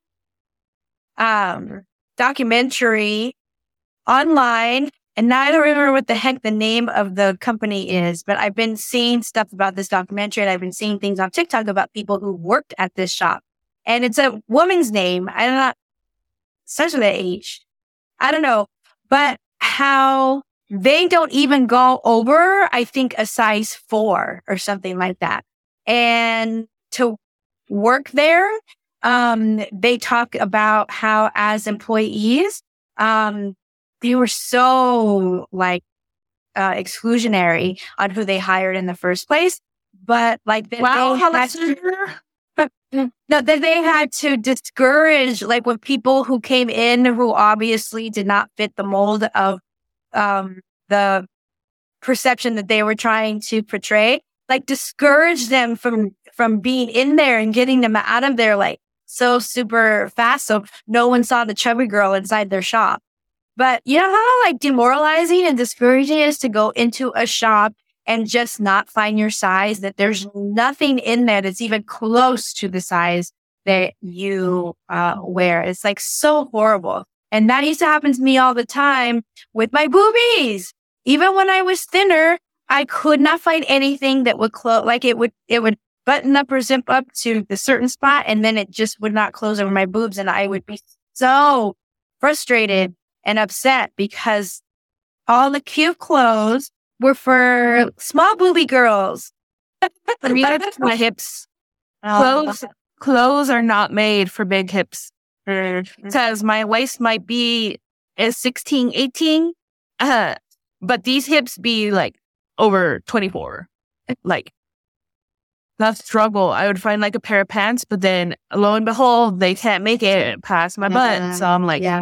um, documentary online. And now I don't remember what the heck the name of the company is, but I've been seeing stuff about this documentary and I've been seeing things on TikTok about people who worked at this shop. And it's a woman's name. I don't know, such an age. I don't know, but how they don't even go over, I think, a size four or something like that. And to work there, um, they talk about how as employees, um, they were so like uh, exclusionary on who they hired in the first place, but like they, wow, they how had to, no, that they had to discourage like when people who came in who obviously did not fit the mold of um, the perception that they were trying to portray, like discourage them from from being in there and getting them out of there like so super fast, so no one saw the chubby girl inside their shop. But you know how like demoralizing and discouraging it is to go into a shop and just not find your size, that there's nothing in there that's even close to the size that you uh, wear. It's like so horrible. And that used to happen to me all the time with my boobies. Even when I was thinner, I could not find anything that would close, like it would, it would button up or zip up to the certain spot and then it just would not close over my boobs. And I would be so frustrated and upset because all the cute clothes were for small booby girls. My hips. Clothes, clothes are not made for big hips. Because my waist might be is sixteen, eighteen, uh, but these hips be like over twenty-four. Like, that struggle. I would find like a pair of pants, but then lo and behold, they can't make it past my butt. Yeah. So I'm like, yeah.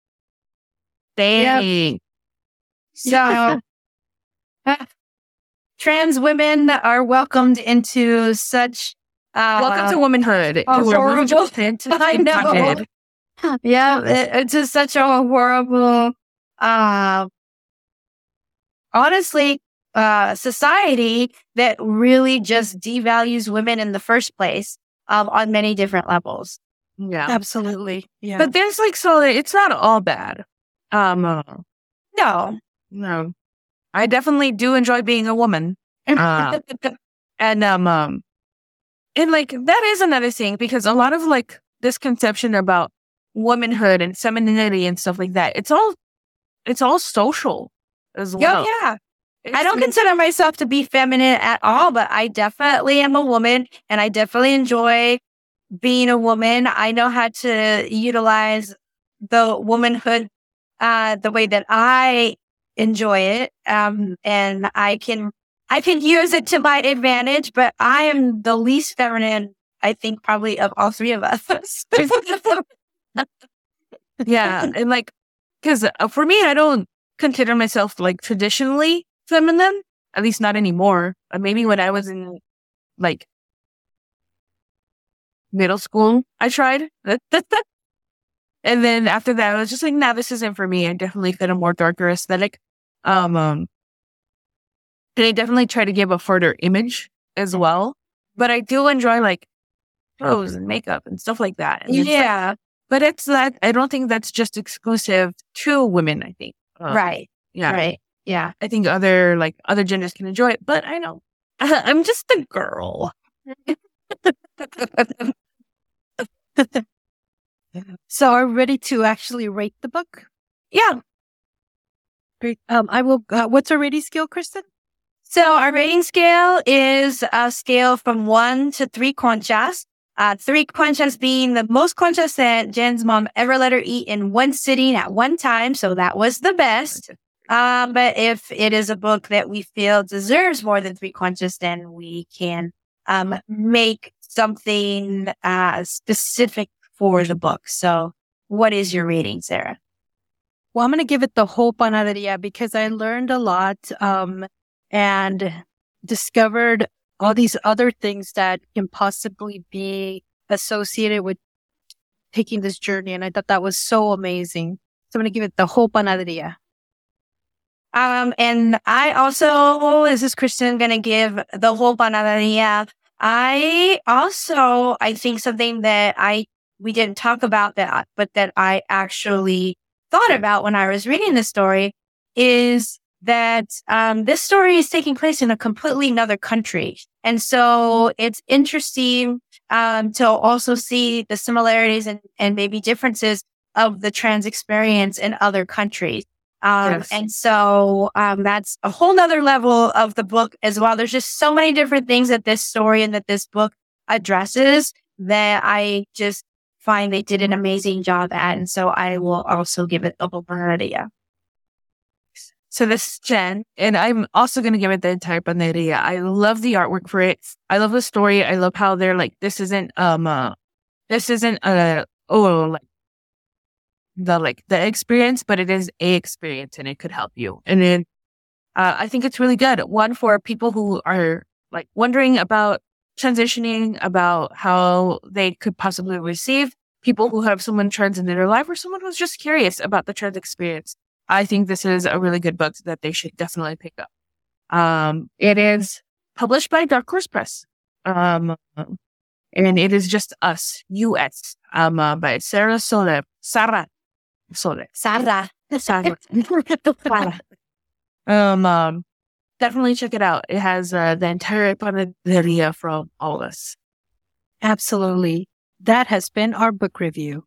Dang. Yep. So, uh, trans women are welcomed into such. Uh, Welcome to womanhood. A horrible. I know. Yeah, it, it's just such a horrible. Uh, honestly, uh, society that really just devalues women in the first place, um, on many different levels. Yeah, absolutely. Yeah, but there's like so it's not all bad. Um, uh, no, no, I definitely do enjoy being a woman. Uh, and, um, um, and like, that is another thing because a lot of like this conception about womanhood and femininity and stuff like that, it's all, it's all social as well. Oh, yeah. It's, I don't consider myself to be feminine at all, but I definitely am a woman and I definitely enjoy being a woman. I know how to utilize the womanhood Uh, the way that I enjoy it. Um, and I can, I can use it to my advantage, but I am the least feminine I think probably of all three of us. Yeah. And like, because uh, for me, I don't consider myself like traditionally feminine, at least not anymore. Uh, maybe when I was in like middle school, I tried. And then after that, I was just like, nah, this isn't for me. I definitely fit a more darker aesthetic. Um, um, and I definitely try to give a further image as well. But I do enjoy like clothes and makeup and stuff like that. And yeah. Like, but it's that, I don't think that's just exclusive to women, I think. Um, right. Yeah. Right. Yeah. I think other, like, other genders can enjoy it, but I know I'm just a girl. So are we ready to actually rate the book? Yeah. Great. Um, I will, uh, what's our rating scale, Kristen? So our rating scale is a scale from one to three conchas. Uh, three conchas being the most conchas that Jen's mom ever let her eat in one sitting at one time. So that was the best. Um, but if it is a book that we feel deserves more than three conchas, then we can um, make something uh, specific for the book. So what is your rating, Sarah? Well, I'm going to give it the whole panaderia because I learned a lot um, and discovered all these other things that can possibly be associated with taking this journey. And I thought that was so amazing. So I'm going to give it the whole panaderia. Um, and I also, this is Kristen, going to give the whole panaderia. I also, I think something that I, we didn't talk about that, but that I actually thought about when I was reading the story is that um, this story is taking place in a completely another country. And so it's interesting um, to also see the similarities and, and maybe differences of the trans experience in other countries. Um, yes. And so um, that's a whole nother level of the book as well. There's just so many different things that this story and that this book addresses that I just find they did an amazing job at. And so I will also give it a panaderia. So this is Jen, and I'm also going to give it the entire panaderia. I love the artwork for it. I love the story. I love how they're like, this isn't, um, uh, this isn't, uh, oh, like the, like the experience, but it is a experience and it could help you. And then, uh, I think it's really good. One for people who are like wondering about transitioning, about how they could possibly receive, people who have someone trans in their life or someone who's just curious about the trans experience. I think this is a really good book that they should definitely pick up. Um, it is published by Dark Horse Press. Um, and it is just us, U S, um, uh, by Sarah Soler, Sarah Soler. Sarah. Sarah. um, um, definitely check it out. It has, uh, the entire panaderia from all of us. Absolutely. That has been our book review.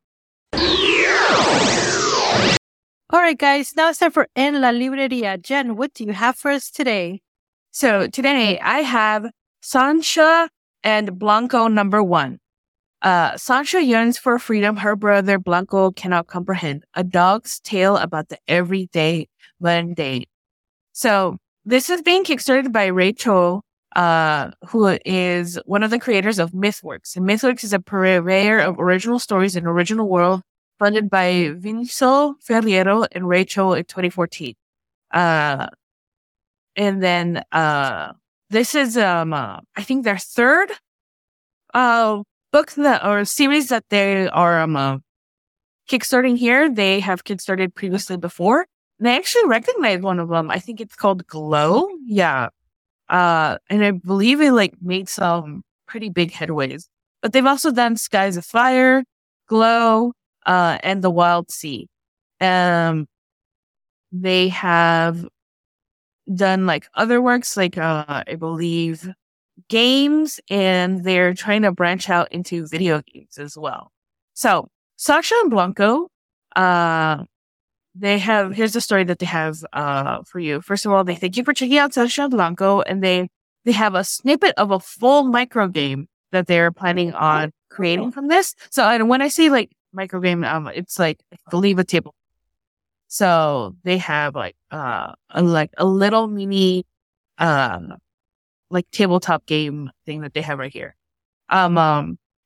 All right, guys, now it's time for En la Libreria. Jen, what do you have for us today? So today I have Sancha and Blanco number one. Uh, Sancha yearns for freedom her brother Blanco cannot comprehend. A dog's tale about the everyday mundane. So this is being kickstarted by Rachel, uh, who is one of the creators of MythWorks. And MythWorks is a purveyor of original stories and original world, funded by Vincel Ferriero and Rachel in twenty fourteen. Uh, and then, uh, this is, um, uh, I think their third, uh, book that, or series that they are, um, uh, kickstarting here. They have kickstarted previously before. And I actually recognize one of them. I think it's called Glow. Yeah. Uh, and I believe it like made some pretty big headways, but they've also done Skies of Fire, Glow, Uh, and the Wild Sea. Um, they have done like other works, like, uh, I believe games, and they're trying to branch out into video games as well. So Sancha and Blanco, uh, they have, here's the story that they have, uh, for you. First of all, they thank you for checking out Sancha and Blanco, and they, they have a snippet of a full micro game that they're planning on creating from this. So, and when I say like, micro game, um, it's like, I believe a table. So they have like, uh, a, like a little mini, um, like tabletop game thing that they have right here. Um, um,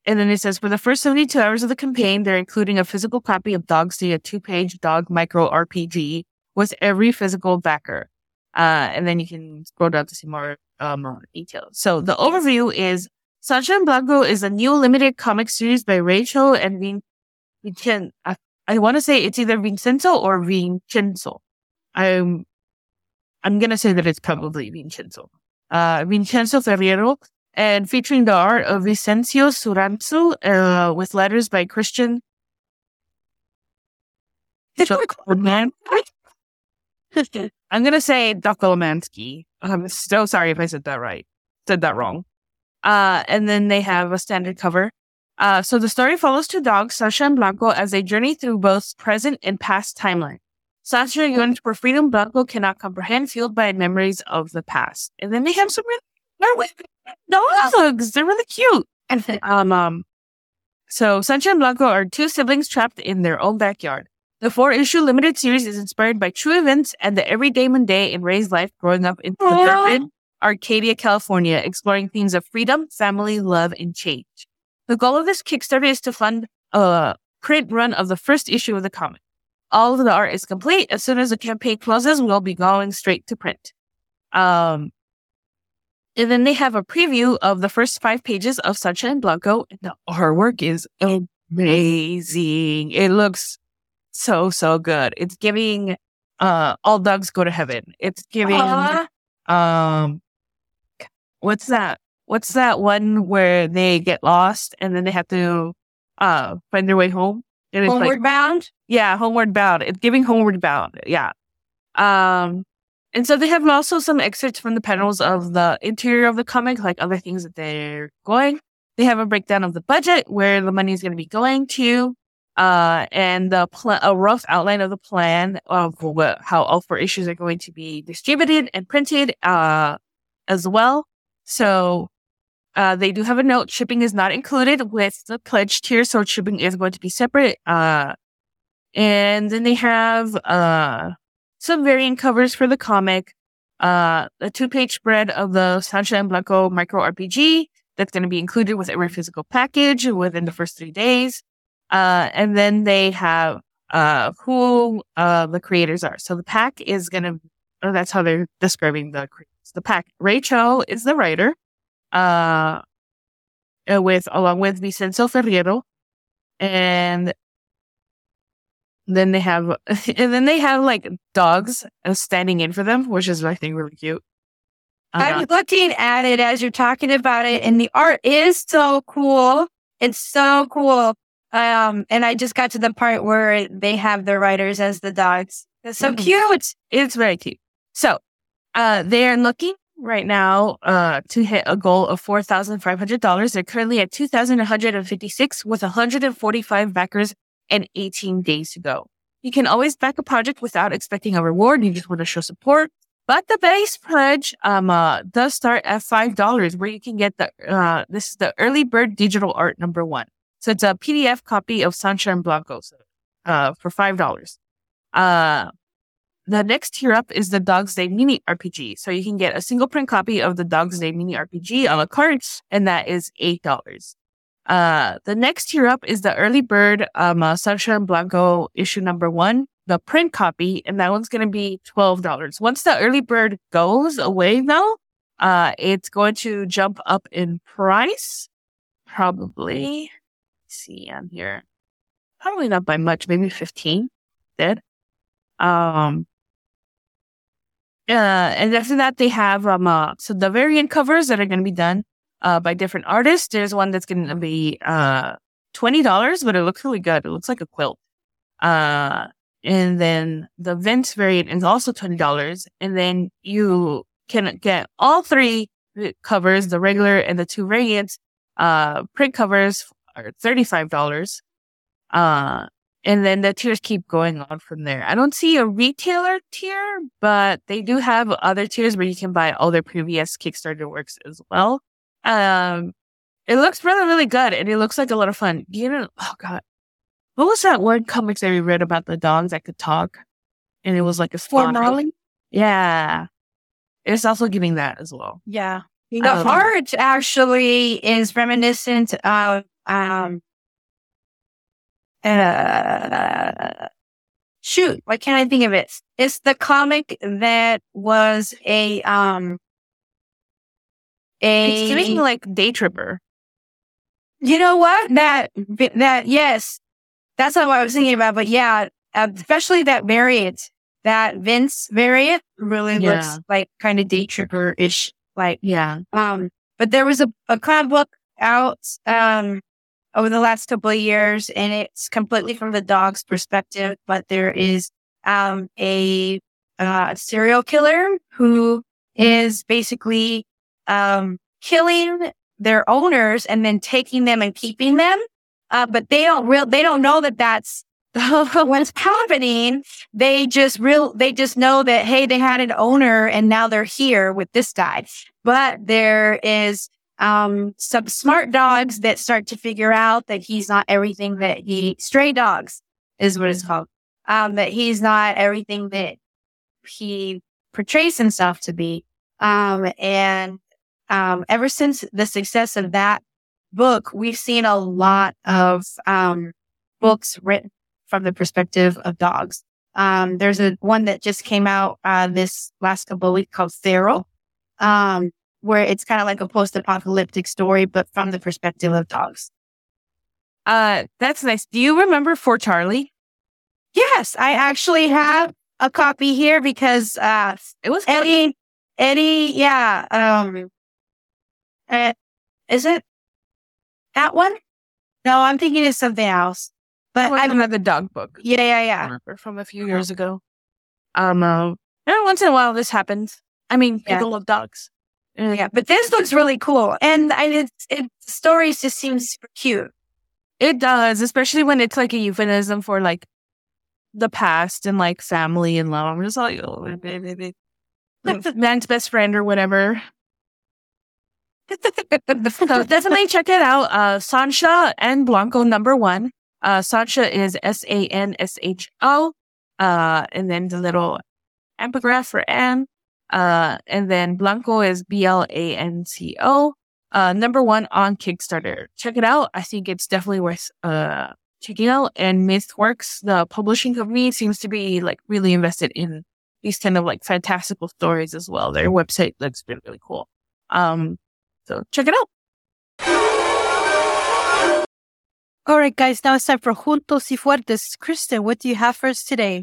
And then it says, for the first seventy-two hours of the campaign, they're including a physical copy of Dogs Day, a two-page dog micro R P G with every physical backer. Uh, and then you can scroll down to see more, uh, more details. So the overview is Sunshine Blanco is a new limited comic series by Rachel and Vin- Vincen- I, I want to say it's either Vincenzo or Vincenzo. I'm, I'm going to say that it's probably Vincenzo. Uh, Vincenzo Ferriero, and featuring the art of Vicencio Suranzu, uh, with letters by Christian. Man. I'm going to say Dokolomansky. I'm so sorry if I said that right. Said that wrong. Uh, and then they have a standard cover. Uh, so the story follows two dogs, Sasha and Blanco, as they journey through both present and past timeline. Sasha yearns for freedom Blanco cannot comprehend, fueled by memories of the past. And then they have some really dogs. They're really cute. Um, um, so Sasha and Blanco are two siblings trapped in their own backyard. The four-issue limited series is inspired by true events and the everyday mundane in Ray's life growing up in suburban Arcadia, California, exploring themes of freedom, family, love, and change. The goal of this Kickstarter is to fund a print run of the first issue of the comic. All of the art is complete. As soon as the campaign closes, we'll be going straight to print. Um, and then they have a preview of the first five pages of Sunshine and Blanco, and the artwork is amazing. It looks so, so good. It's giving uh, All Dogs Go to Heaven. It's giving... Uh, um, what's that? What's that one where they get lost and then they have to uh, find their way home? And it's Homeward like, Bound? Yeah, Homeward Bound. It's giving Homeward Bound. Yeah. Um, and so they have also some excerpts from the panels of the interior of the comic, like other things that they're going. They have a breakdown of the budget, where the money is going to be going to, uh, and the pl- a rough outline of the plan of what, how all four issues are going to be distributed and printed uh, as well. So uh, they do have a note. Shipping is not included with the pledge tier, so shipping is going to be separate. Uh, and then they have uh, some variant covers for the comic. Uh, a two-page spread of the Sunshine and Blanco micro R P G that's going to be included with every physical package within the first three days. Uh, and then they have uh, who uh, the creators are. So the pack is going to, oh, that's how they're describing the creators. The pack. Rachel is the writer, uh, with along with Vicenzo Ferriero, and then they have, and then they have like dogs uh, standing in for them, which is I think really cute. Uh, I'm looking at it as you're talking about it, and the art is so cool. It's so cool. Um, and I just got to the part where they have their writers as the dogs. It's so mm-hmm. cute. It's very cute. So, uh, they are looking right now, uh, to hit a goal of four thousand five hundred dollars. They're currently at two thousand one hundred fifty-six with one hundred forty-five backers and eighteen days to go. You can always back a project without expecting a reward. You just want to show support. But the base pledge, um, uh, does start at five dollars, where you can get the, uh, this is the early bird digital art number one. So it's a P D F copy of Sunshine Blanco, uh, for five dollars. Uh, the next tier up is the Dogs Day Mini R P G. So you can get a single print copy of the Dogs Day Mini R P G a la carte, and that is eight dollars. Uh, the next tier up is the early bird, um, uh, Sunshine Blanco issue number one, the print copy, and that one's going to be twelve dollars. Once the early bird goes away, though, uh, it's going to jump up in price. Probably, let's see on here, probably not by much, maybe fifteen. Did. Um, uh, and after that, they have, um, uh, so the variant covers that are going to be done, uh, by different artists. There's one that's going to be, uh, twenty dollars, but it looks really good. It looks like a quilt. Uh, and then the Vince variant is also twenty dollars. And then you can get all three covers, the regular and the two variants, uh, print covers are thirty-five dollars. Uh, And then the tiers keep going on from there. I don't see a retailer tier, but they do have other tiers where you can buy all their previous Kickstarter works as well. Um, it looks really, really good, and it looks like a lot of fun. You know, oh god, what was that one comics that we read about the dogs that could talk? And it was like a For spawn. Molly? Yeah, it's also giving that as well. Yeah. The Um, art actually is reminiscent of um uh shoot, why can't I think of it? It's the comic that was a um a It's giving like Day Tripper. you know what? That that yes. That's not what I was thinking about, but yeah, uh, especially that variant, that Vince variant really Yeah. looks like kind of Day Tripper-ish. Like Yeah. Um, but there was a, a comic book out um, over the last couple of years, and it's completely from the dog's perspective. But there is um, a uh, serial killer who is basically um, killing their owners and then taking them and keeping them. Uh, but they don't real they don't know that that's what's happening. They just real they just know that, hey, they had an owner and now they're here with this guy. But there is um some smart dogs that start to figure out that he's not everything that he stray dogs is what it's called. Um that he's not everything that he portrays himself to be. Um and um ever since the success of that book, we've seen a lot of um books written from the perspective of dogs. Um, there's a one that just came out uh, this last couple of weeks called Feral, um, where it's kind of like a post-apocalyptic story, but from the perspective of dogs. Uh, that's nice. Do you remember For Charlie? Yes, I actually have a copy here because uh, It was Eddie, Eddie, yeah. Um, uh, is it that one? No, I'm thinking of something else. But I I'm another dog book. yeah, yeah, I yeah. remember from a few years ago. Um, uh, every once in a while this happens. I mean, Yeah. people love dogs. Uh, Yeah, but this looks really cool, and I it, it the stories just seem super cute. It does, especially when it's like a euphemism for like the past and like family and love. I'm just like, oh, baby, baby. Man's best friend or whatever. So definitely check it out. Uh, Sancha and Blanco number one. Uh, Sancha is S A N S H O. Uh, and then the little epigraph for Anne. Uh, and then Blanco is B L A N C O. Uh, number one on Kickstarter. Check it out. I think it's definitely worth uh checking out. And MythWorks, the publishing company, seems to be like really invested in these kind of like fantastical stories as well. Their website looks really, really cool. Um, so check it out. All right, guys, now it's time for Juntos y Fuertes. Kristen, what do you have for us today?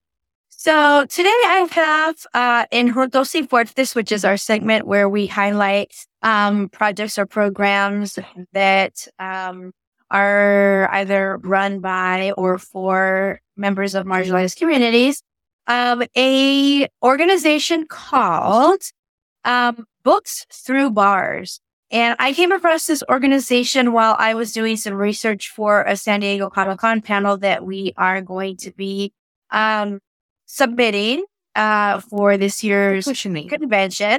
So today I have uh, in Juntos y Fuertes, which is our segment where we highlight um, projects or programs that um, are either run by or for members of marginalized communities. Um, a organization called um, Books Through Bars. And I came across this organization while I was doing some research for a San Diego Comic-Con panel that we are going to be um, submitting uh, for this year's Questioning. convention.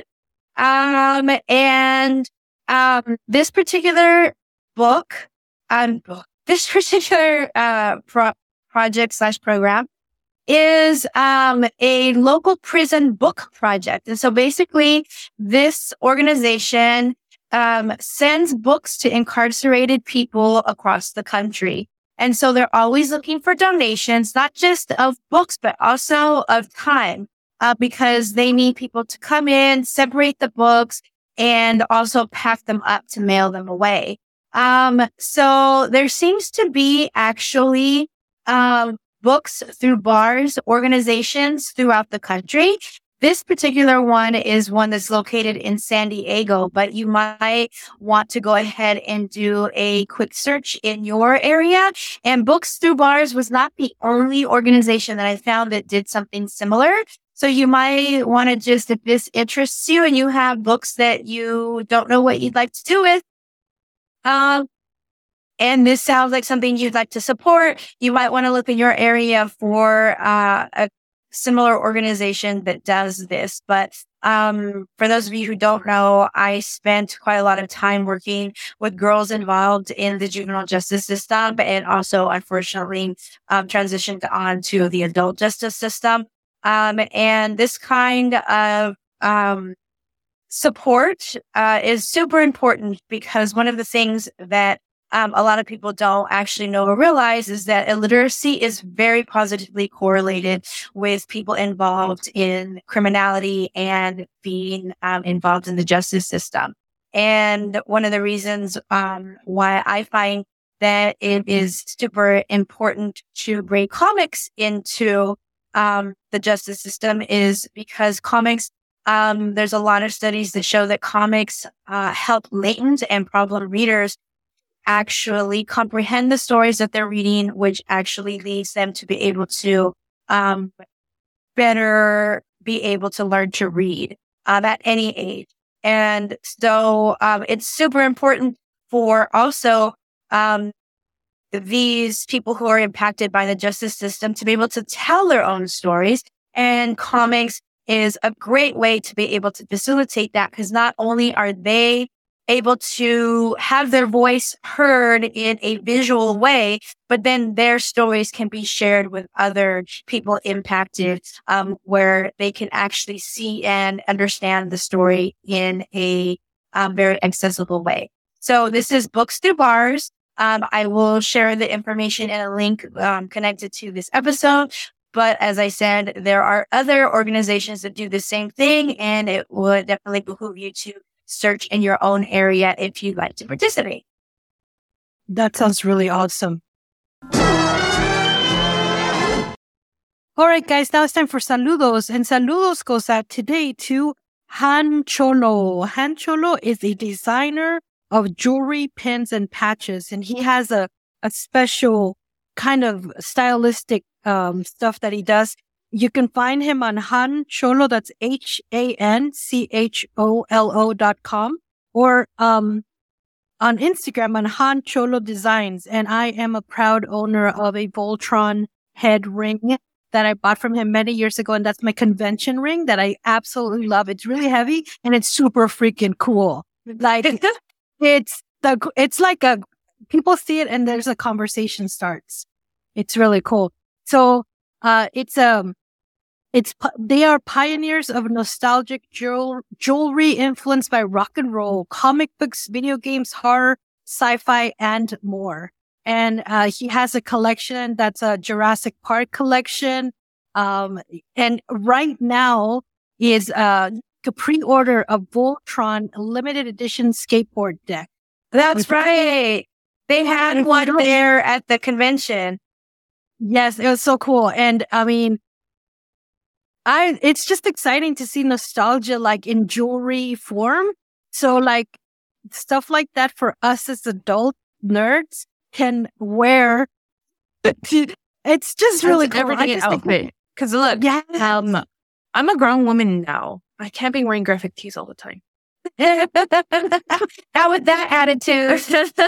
Um, and um, this particular book, um, this particular uh, pro- project slash program is um, a local prison book project. And so basically, this organization um, sends books to incarcerated people across the country. And so they're always looking for donations, not just of books, but also of time, uh, because they need people to come in, separate the books, and also pack them up to mail them away. Um, so there seems to be actually um, Books Through Bars organizations throughout the country. This particular one is one that's located in San Diego, but you might want to go ahead and do a quick search in your area. And Books Through Bars was not the only organization that I found that did something similar. So you might want to just, if this interests you and you have books that you don't know what you'd like to do with, um, and this sounds like something you'd like to support, you might want to look in your area for uh, a similar organization that does this. But um, for those of you who don't know, I spent quite a lot of time working with girls involved in the juvenile justice system and also, unfortunately, um, transitioned on to the adult justice system. Um, and this kind of um, support uh, is super important because one of the things that um, a lot of people don't actually know or realize is that illiteracy is very positively correlated with people involved in criminality and being um, involved in the justice system. And one of the reasons um, why I find that it is super important to bring comics into um, the justice system is because comics, um, there's a lot of studies that show that comics uh, help latent and problem readers actually comprehend the stories that they're reading, which actually leads them to be able to um, better be able to learn to read um, at any age. And so um, it's super important for also um, these people who are impacted by the justice system to be able to tell their own stories. And comics is a great way to be able to facilitate that, because not only are they able to have their voice heard in a visual way, but then their stories can be shared with other people impacted, um, where they can actually see and understand the story in a um, very accessible way. So this is Books Through Bars. Um, I will share the information in a link um, connected to this episode. But as I said, there are other organizations that do the same thing, and it would definitely behoove you to search in your own area if you'd like to participate. That sounds really awesome. All right, guys, now it's time for saludos. And saludos goes out today to Han Cholo. Han Cholo is a designer of jewelry, pins, and patches. And he has a, a special kind of stylistic um, stuff that he does. You can find him on Han Cholo, that's H A N C H O L O dot com, or um, on Instagram on Han Cholo Designs. And I am a proud owner of a Voltron head ring that I bought from him many years ago. And that's my convention ring that I absolutely love. It's really heavy and it's super freaking cool. Like it's the, it's like a, people see it and there's a conversation starts. It's really cool. So, uh, it's, um, It's they are pioneers of nostalgic jewel, jewelry influenced by rock and roll, comic books, video games, horror, sci-fi, and more. And uh, he has a collection that's a Jurassic Park collection. Um, and right now is uh, a pre-order of Voltron limited edition skateboard deck. That's right. They had one there at the convention. Yes, it was so cool. And I mean, I, it's just exciting to see nostalgia like in jewelry form. So like stuff like that for us as adult nerds can wear. It's just really cool. Everything outfit. Cause look, yeah. um, I'm a grown woman now. I can't be wearing graphic tees all the time. Not with that attitude.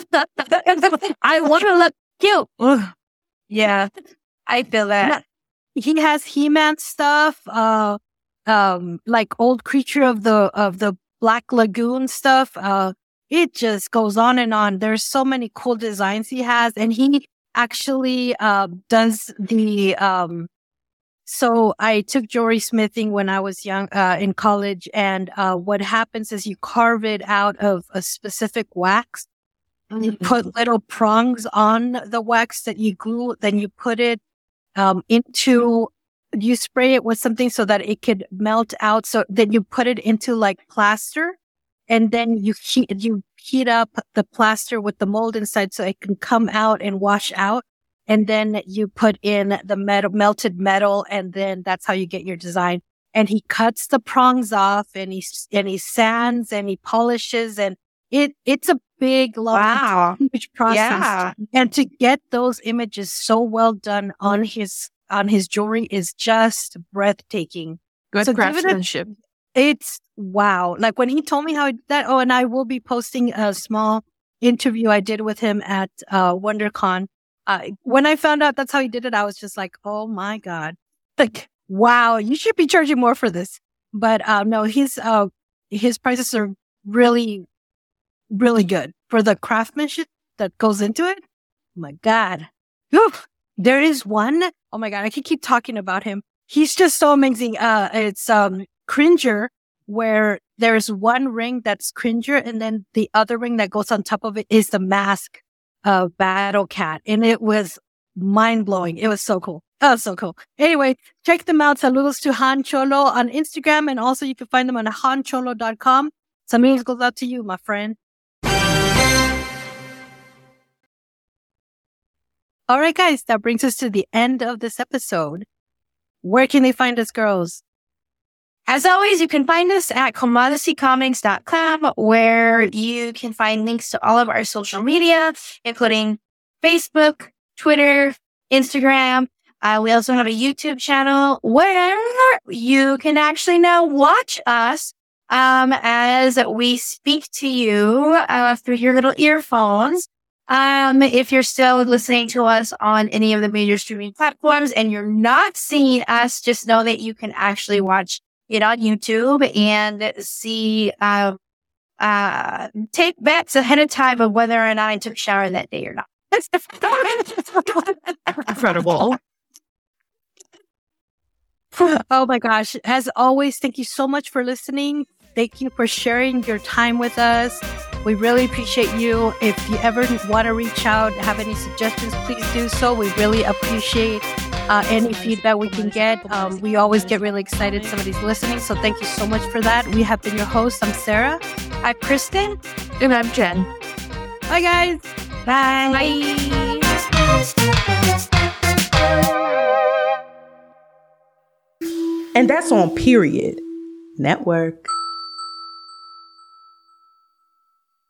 I want to look cute. Ugh. Yeah, I feel that. He has He-Man stuff, uh, um, like old Creature of the, of the Black Lagoon stuff. Uh, it just goes on and on. There's so many cool designs he has. And he actually, uh, does the, um, so I took jewelry smithing when I was young, uh, in college. And, uh, what happens is you carve it out of a specific wax. And you put little prongs on the wax that you glue, then you put it Um, into, you spray it with something so that it could melt out. So then you put it into like plaster, and then you heat, you heat up the plaster with the mold inside so it can come out and wash out. And then you put in the metal, melted metal, and then that's how you get your design. And he cuts the prongs off, and he, and he sands and he polishes, and it, it's a big, long, wow. huge process. Yeah. And to get those images so well done on his, on his jewelry is just breathtaking. Good So give it a- craftsmanship. It's wow. Like when he told me how he did that. Oh, and I will be posting a small interview I did with him at, uh, WonderCon. Uh, when I found out that's how he did it, I was just like, oh my God. Like, wow, you should be charging more for this. But, uh, no, his, uh, his prices are really, really good for the craftsmanship that goes into it. Oh my God. Oof. There is one. Oh my God. I can keep talking about him. He's just so amazing. Uh, it's, um, Cringer, where there's one ring that's Cringer, and then the other ring that goes on top of it is the mask of Battle Cat. And it was mind blowing. It was so cool. Oh, so cool. Anyway, check them out. Saludos to Han Cholo on Instagram. And also you can find them on han cholo dot com. Saludos goes out to you, my friend. All right, guys, that brings us to the end of this episode. Where can they find us, girls? As always, you can find us at commodity comics dot com, where you can find links to all of our social media, including Facebook, Twitter, Instagram. Uh, we also have a YouTube channel where you can actually now watch us um, as we speak to you uh, through your little earphones. Um, if you're still listening to us on any of the major streaming platforms and you're not seeing us, just know that you can actually watch it on YouTube and see, uh, uh, take bets ahead of time of whether or not I took a shower that day or not. That's Incredible. Oh my gosh. As always, thank you so much for listening. Thank you for sharing your time with us. We really appreciate you. If you ever want to reach out, have any suggestions, please do so. We really appreciate uh, any feedback we can get. Um, we always get really excited somebody's listening. So thank you so much for that. We have been your hosts. I'm Sarah. I'm Kristen. And I'm Jen. Bye, guys. Bye. Bye. And that's on Period Network.